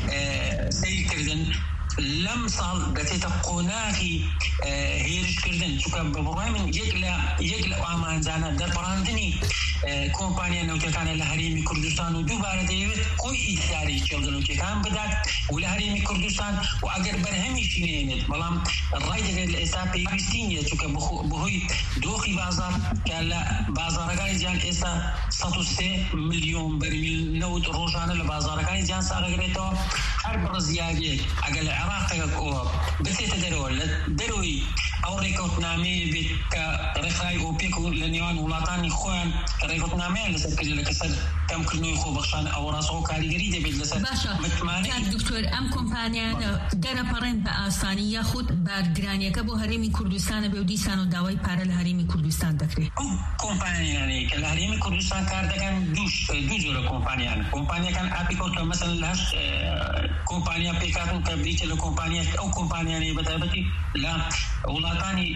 سەیرکردن لەم ساڵ دەچێتە قۆناغی هێرشکردن چونکە بە بڕوای من یەک لە ئامانجانە دەربڕاندنی کۆمپانیا نەوتەکانە لە هەرێمی کوردستان و دووبارە دەیەوێت خۆی ئیداری چێلگە نەوتەکان بدات و لە هەرێمی کوردستان و ئەگەر بەرهەمیشی نێنێت بەڵام ڕای دەبێت لە ئێستا پێویستی نیە چونکە بەهۆی دۆخی بازار کە لە بازارەکانی جیهان ئێستا 103 ملیۆن بەرمیل نەوت ڕۆژانە لە بازارەکانی جیهان ساغەگرێتەوە هەر بڕزیاگێک ئەگەر لە عێراقەوە بچێتە دەرەوە لە دەروی ئەو ڕێکەوتنامەیە بێت کە ڕێکخراوی ئۆپێک و لە نێوان وڵاتانی خۆیان ڕێکەوتنامەیان لەسەر کردی لە کەسەر کەمکردنەوەی خۆبەخشان ئەو ڕاستەوە کاریگەری دەبێت لەسەر متمانەی دکتۆر ئەم کۆمپانیانە دەرەپەڕێن بە ئاسانی یاخود بارگرانیەکە بۆ هەرێمی کوردستانە بێ و دیسان و داوای پارە لە هەرێمی کوردستان دەکرێت ئەو کۆمپانیانەیە کە لە هەرێمی کوردستان کار دەکەن دوو جۆرە کۆمپانیەکان ئاپیکۆ کە مەسەلەن لە 8 کۆمپانیا پێکاتن کە بریتە لە کۆمپانیاک ئەو کۆمپانیانەی بەتایبەتی لە وڵاتانی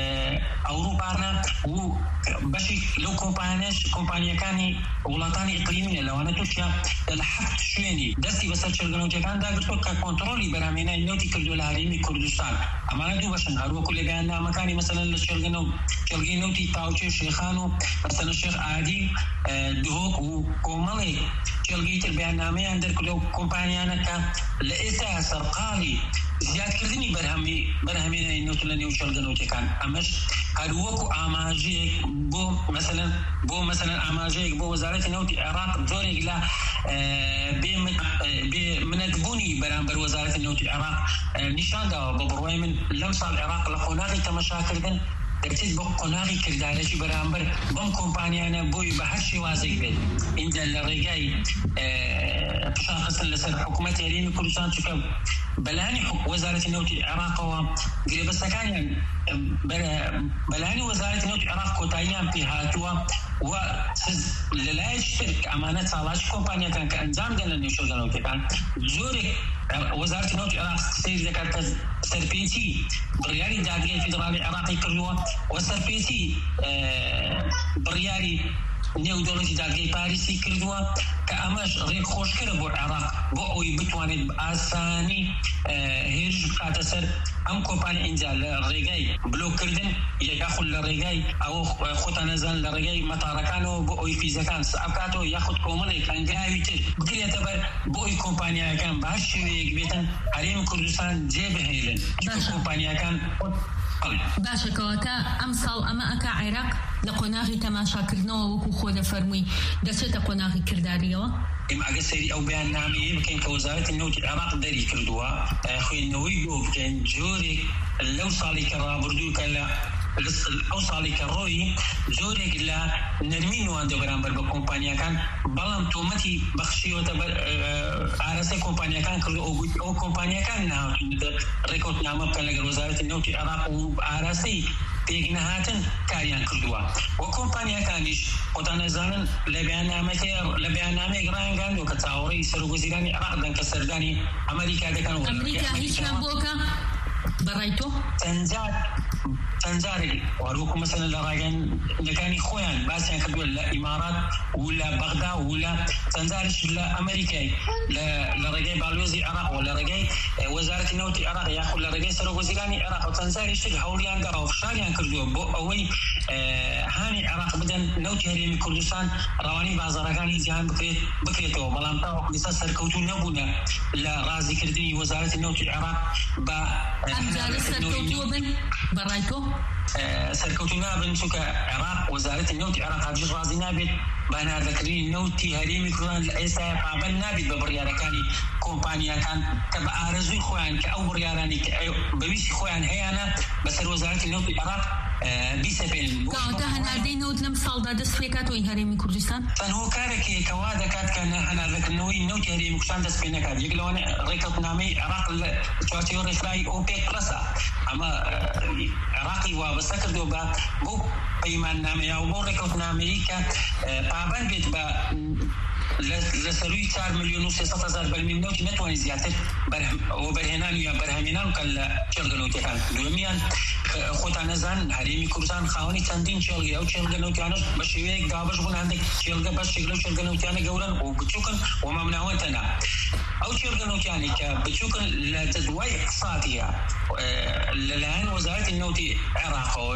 ئەوروپانە و بەشی لەو کۆمپانیەکانی وڵاتانی ئیقلیمینە لەوانە تورکیا لە 7 شوێنی دەستی بەسەر چێلگە نەوتیەکان داگرتووە کە کۆنتڕۆلی بەرهەمهێنانی نەوتی کردووە لە هەرێمی کوردستان ئەمانە دوو بەشن هەروەکو لە بەیاننامەکانی مەسەلەن لە چێلگەی نەوتی تاوچێ شێخان و مەسەلەن شێخ عادی دهۆک و کۆمەڵێک چێلگەی تر بەیاننامەیان دەرکردووە و کۆمپانیانە کە لە ئێستا سەرقاڵی زیادکردنی بەرهەمهێنانی نەوت لە نێو چێلگە نەوتیەکان ئەمەش هەروەکو ئاماژەیەک بۆ مثلا ئاماژەیەک بۆ وەزارەتی نەوتی عێراق زۆرێک لە بێمنەتبوونی بەرامبەر وەزارەتی نەوتی عێراق نیشانداوە. بە بڕوای من لەم ساڵ عێراق لە قۆناغی تەماشاکردن دەچێت بۆ قۆناغی کردارەکی بەرامبەر بەم کۆمپانیانە بۆی بە هەر شێوازێک بێت اینجا لە ڕێگای پشانخستن لەسەر حکوومەتی هەرێمی کوردستان چونکە بەلایانی وەزارەتی نەوتی عێراقەوە گرێبەستەکانیان بەلایانی وەزارەتی نەوتی عێراق کۆتاییان پێ هاتووە و لەلایەکی تر کە ئەمانە چاڵاکی کۆمپانیەکان کە ئەنجام دەن لە نێو شۆژەنەوتەکان زۆرێک وەزارەتی نەوتی عێراق سیر دەکات کە سەرپێچی بڕیاری دادگای فیدرالی عێراقی کردووە و سەرپێچی بڕیاری نێودەوڵەتی دادگای پاریسی کردووە کە ئەمەش ڕێک خۆشکرە بۆ عێراق بۆ ئەوی بتوانێت بە ئاسانی هێرش بکاتە سەر ئەم کۆمپانیا اینجا لە ڕێگای بلۆکردن یاخود لە ڕێگای ئەوە خۆتان نەزان لە ڕێگای مەتاڕەکانەوە بۆ ئەوی فیزەکان سابکاتەوە یاخود کۆمەڵێک ئەنگاوی تر بگرێتە بەر بۆ ئەوی کۆمپانیاکان باش شێوەیەک بێتن هەرێمی کوردستان جێبهێڵن کۆمپانیاکان. باشەکەوەتە ئەم ساڵ ئەمە ئەکا عێراق لە قۆناغی تەماشاکردنەوە وەکو خۆ دەفەرمووی دەچێتە قۆناغی کرداریەوە؟ ئەگە سەیری ئەو بەیاننامەیە بکەین کە وەزارەتی نەوتی عێراق دەری کردووە خوێندنەوەی بۆ بکەین جۆرێک لەو ساڵی کە ڕابردوو کە لە ئەو ساڵی کە ڕۆی جۆرێک لە نەرمی نواندە بەرامبەر بە کۆمپانیەکان بەڵام تۆمەتی بەخشیوەتە ئاراستەی کۆمپانیەکان کردو ئەو کۆمپانیەکان نهاتوونەتە ڕێکەوتنامە بکەن لەگەڵ وەزارەتی نەوتی عێراق و ئاراستەی پێک نەهاتن کاریان کردووە و کۆمپانیەکانیش خۆتان نەزانن لە بەیاننامەیەک ڕایانگاندووە کە چاوەڕێی سەرۆکوەزیرانی عێراق دەن کە سەردانی ئەمریکا دەکەن و ئەمریکا هیچیان بۆکە بەڕای تۆ چەندجارێک وەروەکو مەسەلەن لە ڕاگەیاندەکانی خۆیان باسییان کردووە لە ئیمارات و لە بەغدا و لە چەندجارش لە ئەمریکای لە ڕێگای باڵۆزی عێراق و لە ڕێگای وەزارەتی نەوتی عێراق یاخود لە ڕێگای سەرۆکوەزیرانی عێراق و چەندجاریش تر هەوڵیان داوە فشاریان کردووە بۆ ئەوەی هانی عێراق بدەن نەوتی هەرێمی کوردستان ڕەوانەی بازاڕەکانی جیهان بکرێتەوە بەڵام تاوەکو ئێستا سەرکەوتوو نەبوونە لە ڕازیکردنی وەزارەتی نەوتی عێراق بە سەرکەوتووە بن بەڕای تۆ سەرکەوتوو نابن چونکە عێراق وەزارەتی نەوتی عێراق هەرگیز ڕازی نابێت بە ناردەکردنی نەوتی هەرێمی کوردستان لە ئێستا پابەند نابێت بە بڕیارەکانی کۆمپانیەکان کە بە ئارەزووی خۆیان کە ئەو بڕیارانی کە بەویستی خۆیان هەیەە بەسەر وەزارەتی نەوتی عێراق بیسەپێن. کەواتە هەناردەی نەوت لەم ساڵدا دەست پێ کاتەوەی هەرێمی کوردستان تەنها کارێکێکە وا دەکات کە هەناردەکردنەوەی نەوتی هەرێمی کوردستان دەست پێ نەکات. یەک لەوانە ڕێکەوتنامەی عێراق لە چوارچێوە ڕێکخراوی ئۆپێک پلەسە ئەمە عێراقی وابەستە کردو بە بۆ پەیماننامەیە و بۆ ڕێکەوتنامەیە کە پابەند بێت بە لە سەروی 4 ملیۆن و 300 هەزار بەرمیل نەوتی نەتوانێت زیاتر بەرهێنان یا بەرهەمێنان بکەن لە چێلگەنەوتیەکان. دووەمیان خۆتان نەزان هەرێمی کوردستان خاوەنی چەندین چێلگەیە ئەو چێلگەنەوتیانەش بە شێوەیەک دابەش بوون هەندێک چێلگە بەشێک لەو چێلگەنەوتیانە گەورن و بچووکن و مەمناوەتەنە ئەو چێلگەنەوتیانی کە بچووکن لە جەدوای اقتصادیە لەلایەن وەزارەتی نەوتی عێراقەوە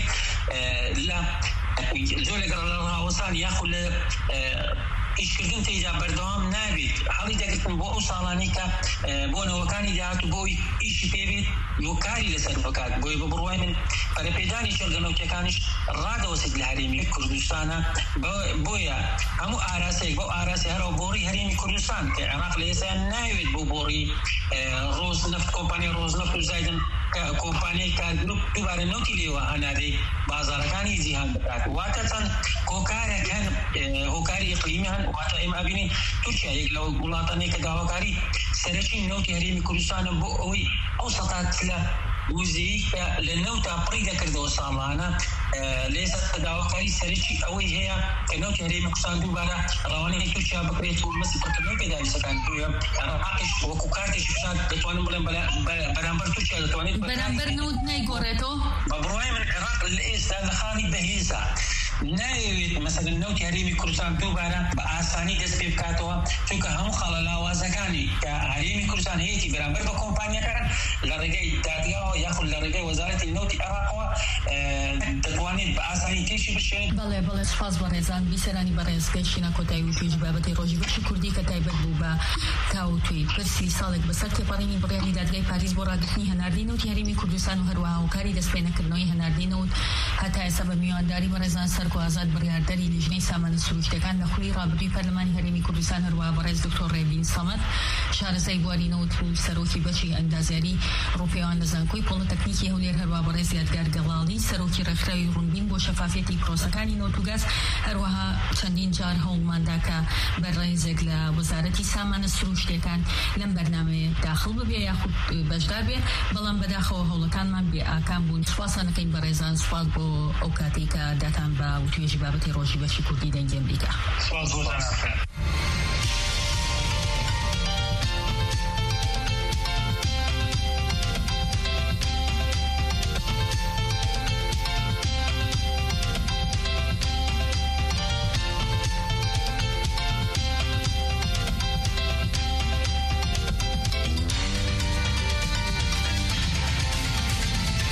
زۆرێک لە ڕاوەسان یاخود لە ئیشکردن تێیدا بەردەوام نابێت هەڵی دەگرتن بۆ ئەو ساڵانەی کە بۆنەوەکانی داهات و بۆی ئیشی پێبێت و کاری لەسەر بکات بۆی بە بڕوای من پەرەپێدانی چێلگەنەوتیەکانیش ڕادەوەسێت لە هەرێمی کوردستانە بۆیە هەموو ئاراسەیەک بۆ ئاراسی هەرەوە بۆڕی هەرێمی کوردستان کە عێراق لە ئێستا ناوێت بۆ بۆڕی ڕۆزنەفت کۆمپانیای ڕۆزنەفت و زایدن کۆمپانیای کارگروپ دووبارە نەوتی لێوە هەنادەی بازاڕەکانی جیهان بکات واتە چەند هۆکارێکن هۆکاری ئیقلیمی هەن واتە ئێمە ئەبینین تورکیا یەک لە وڵاتانەی کە داواکاری سەرەکی نەوتی هەرێمی کوردستانە بۆ ئەوەی ئەو سەتات لە وزەیەی کە لە نەوتا پڕی دەکردەوە ساڵانە لێستا داواکاری سەرەکی ئەوەی هەیە کە نەوتی هەرێمی کوردستان دووبارە ڕەوانەی تورکیا بکرێت و مەسی پڕکردنەوەی پێداویستەکان توویە عێراقیش وەکو کارتێکی فشار دەتوانم بڵێم بەرامبەر تورکیا دەتوانێت بەرامبەر نەوت نایگۆڕێتەوە بە بڕوای من عێراق لە ئێستا لە خانی بەهێزە ناوێت مەسەلەن نەوتی هەرێمی کوردستان دووبارە بە ئاسانی دەست پێ بکاتەوە چونکە هەموو خەڵە لاوازەکانی کە هەرێمی کوردستان هەیەی بەرامبەر بە کۆمپانیەکان لە ڕێگەی دادگاوە یاخود لە ڕێگەی وەزارەتی نەوتی عێراقەوە دەتوانێت بە ئاسانی تێشی بشێن. بەڵێ سپاس بەڕێزان بیسەرانی بەڕێز گەشتینە کۆتایی و توێژی بابەتی ڕۆژی بەشی کوردی کە تایبەت بوو بە تاوتوی پرسی ساڵێک بەسەر تێپەڕینی بڕیاری دادگای پاریس بۆ ڕاگررتنی هەناردی نەوتی هەرێمی کوردستان و هەروەها هاوکاری دەستپێنەکردنەوەی هەناردی نەوت هەتا ئێستا بە میوانداری بەڕێزان سەرک و ئازاد بڕیاردەری لیژنەی سامانە سروشتەکان لە خولی ڕابردووی پەرلەمانی هەرێمی کوردستان هەروەها بەڕێز دکتۆر ڕێبین سەمەد شارەزای بواری نەوت و سەرۆکی بەشی ئەندازیاری ڕوپێوان لە زانکۆی پۆڵتەکنیکی هەولێر هەروەها بەڕێز یادگار گەڵاڵی سەرۆکی ڕێکخراوی ڕوونبین بۆ شەفافێتی پرۆسەکانی نۆتوگاز هەروەها چەندین جار هەوڵماندا بەڕێزێک لە وەزارەتی سامانە سروشتەکان لەم بەرنامەیە داخل ببێ یاخود بەشدار بێ بەڵام بەداخەوە هەوڵەکانمان بێ ئاکام بوون. سوپاسانەکەین بەڕێزان سوپاس بۆ ئەو کاتێک کە داتان بە توێژی بابەتی ڕۆژی بەشی کوردی دەنگی ئەمریکا. سوپاس بۆتان.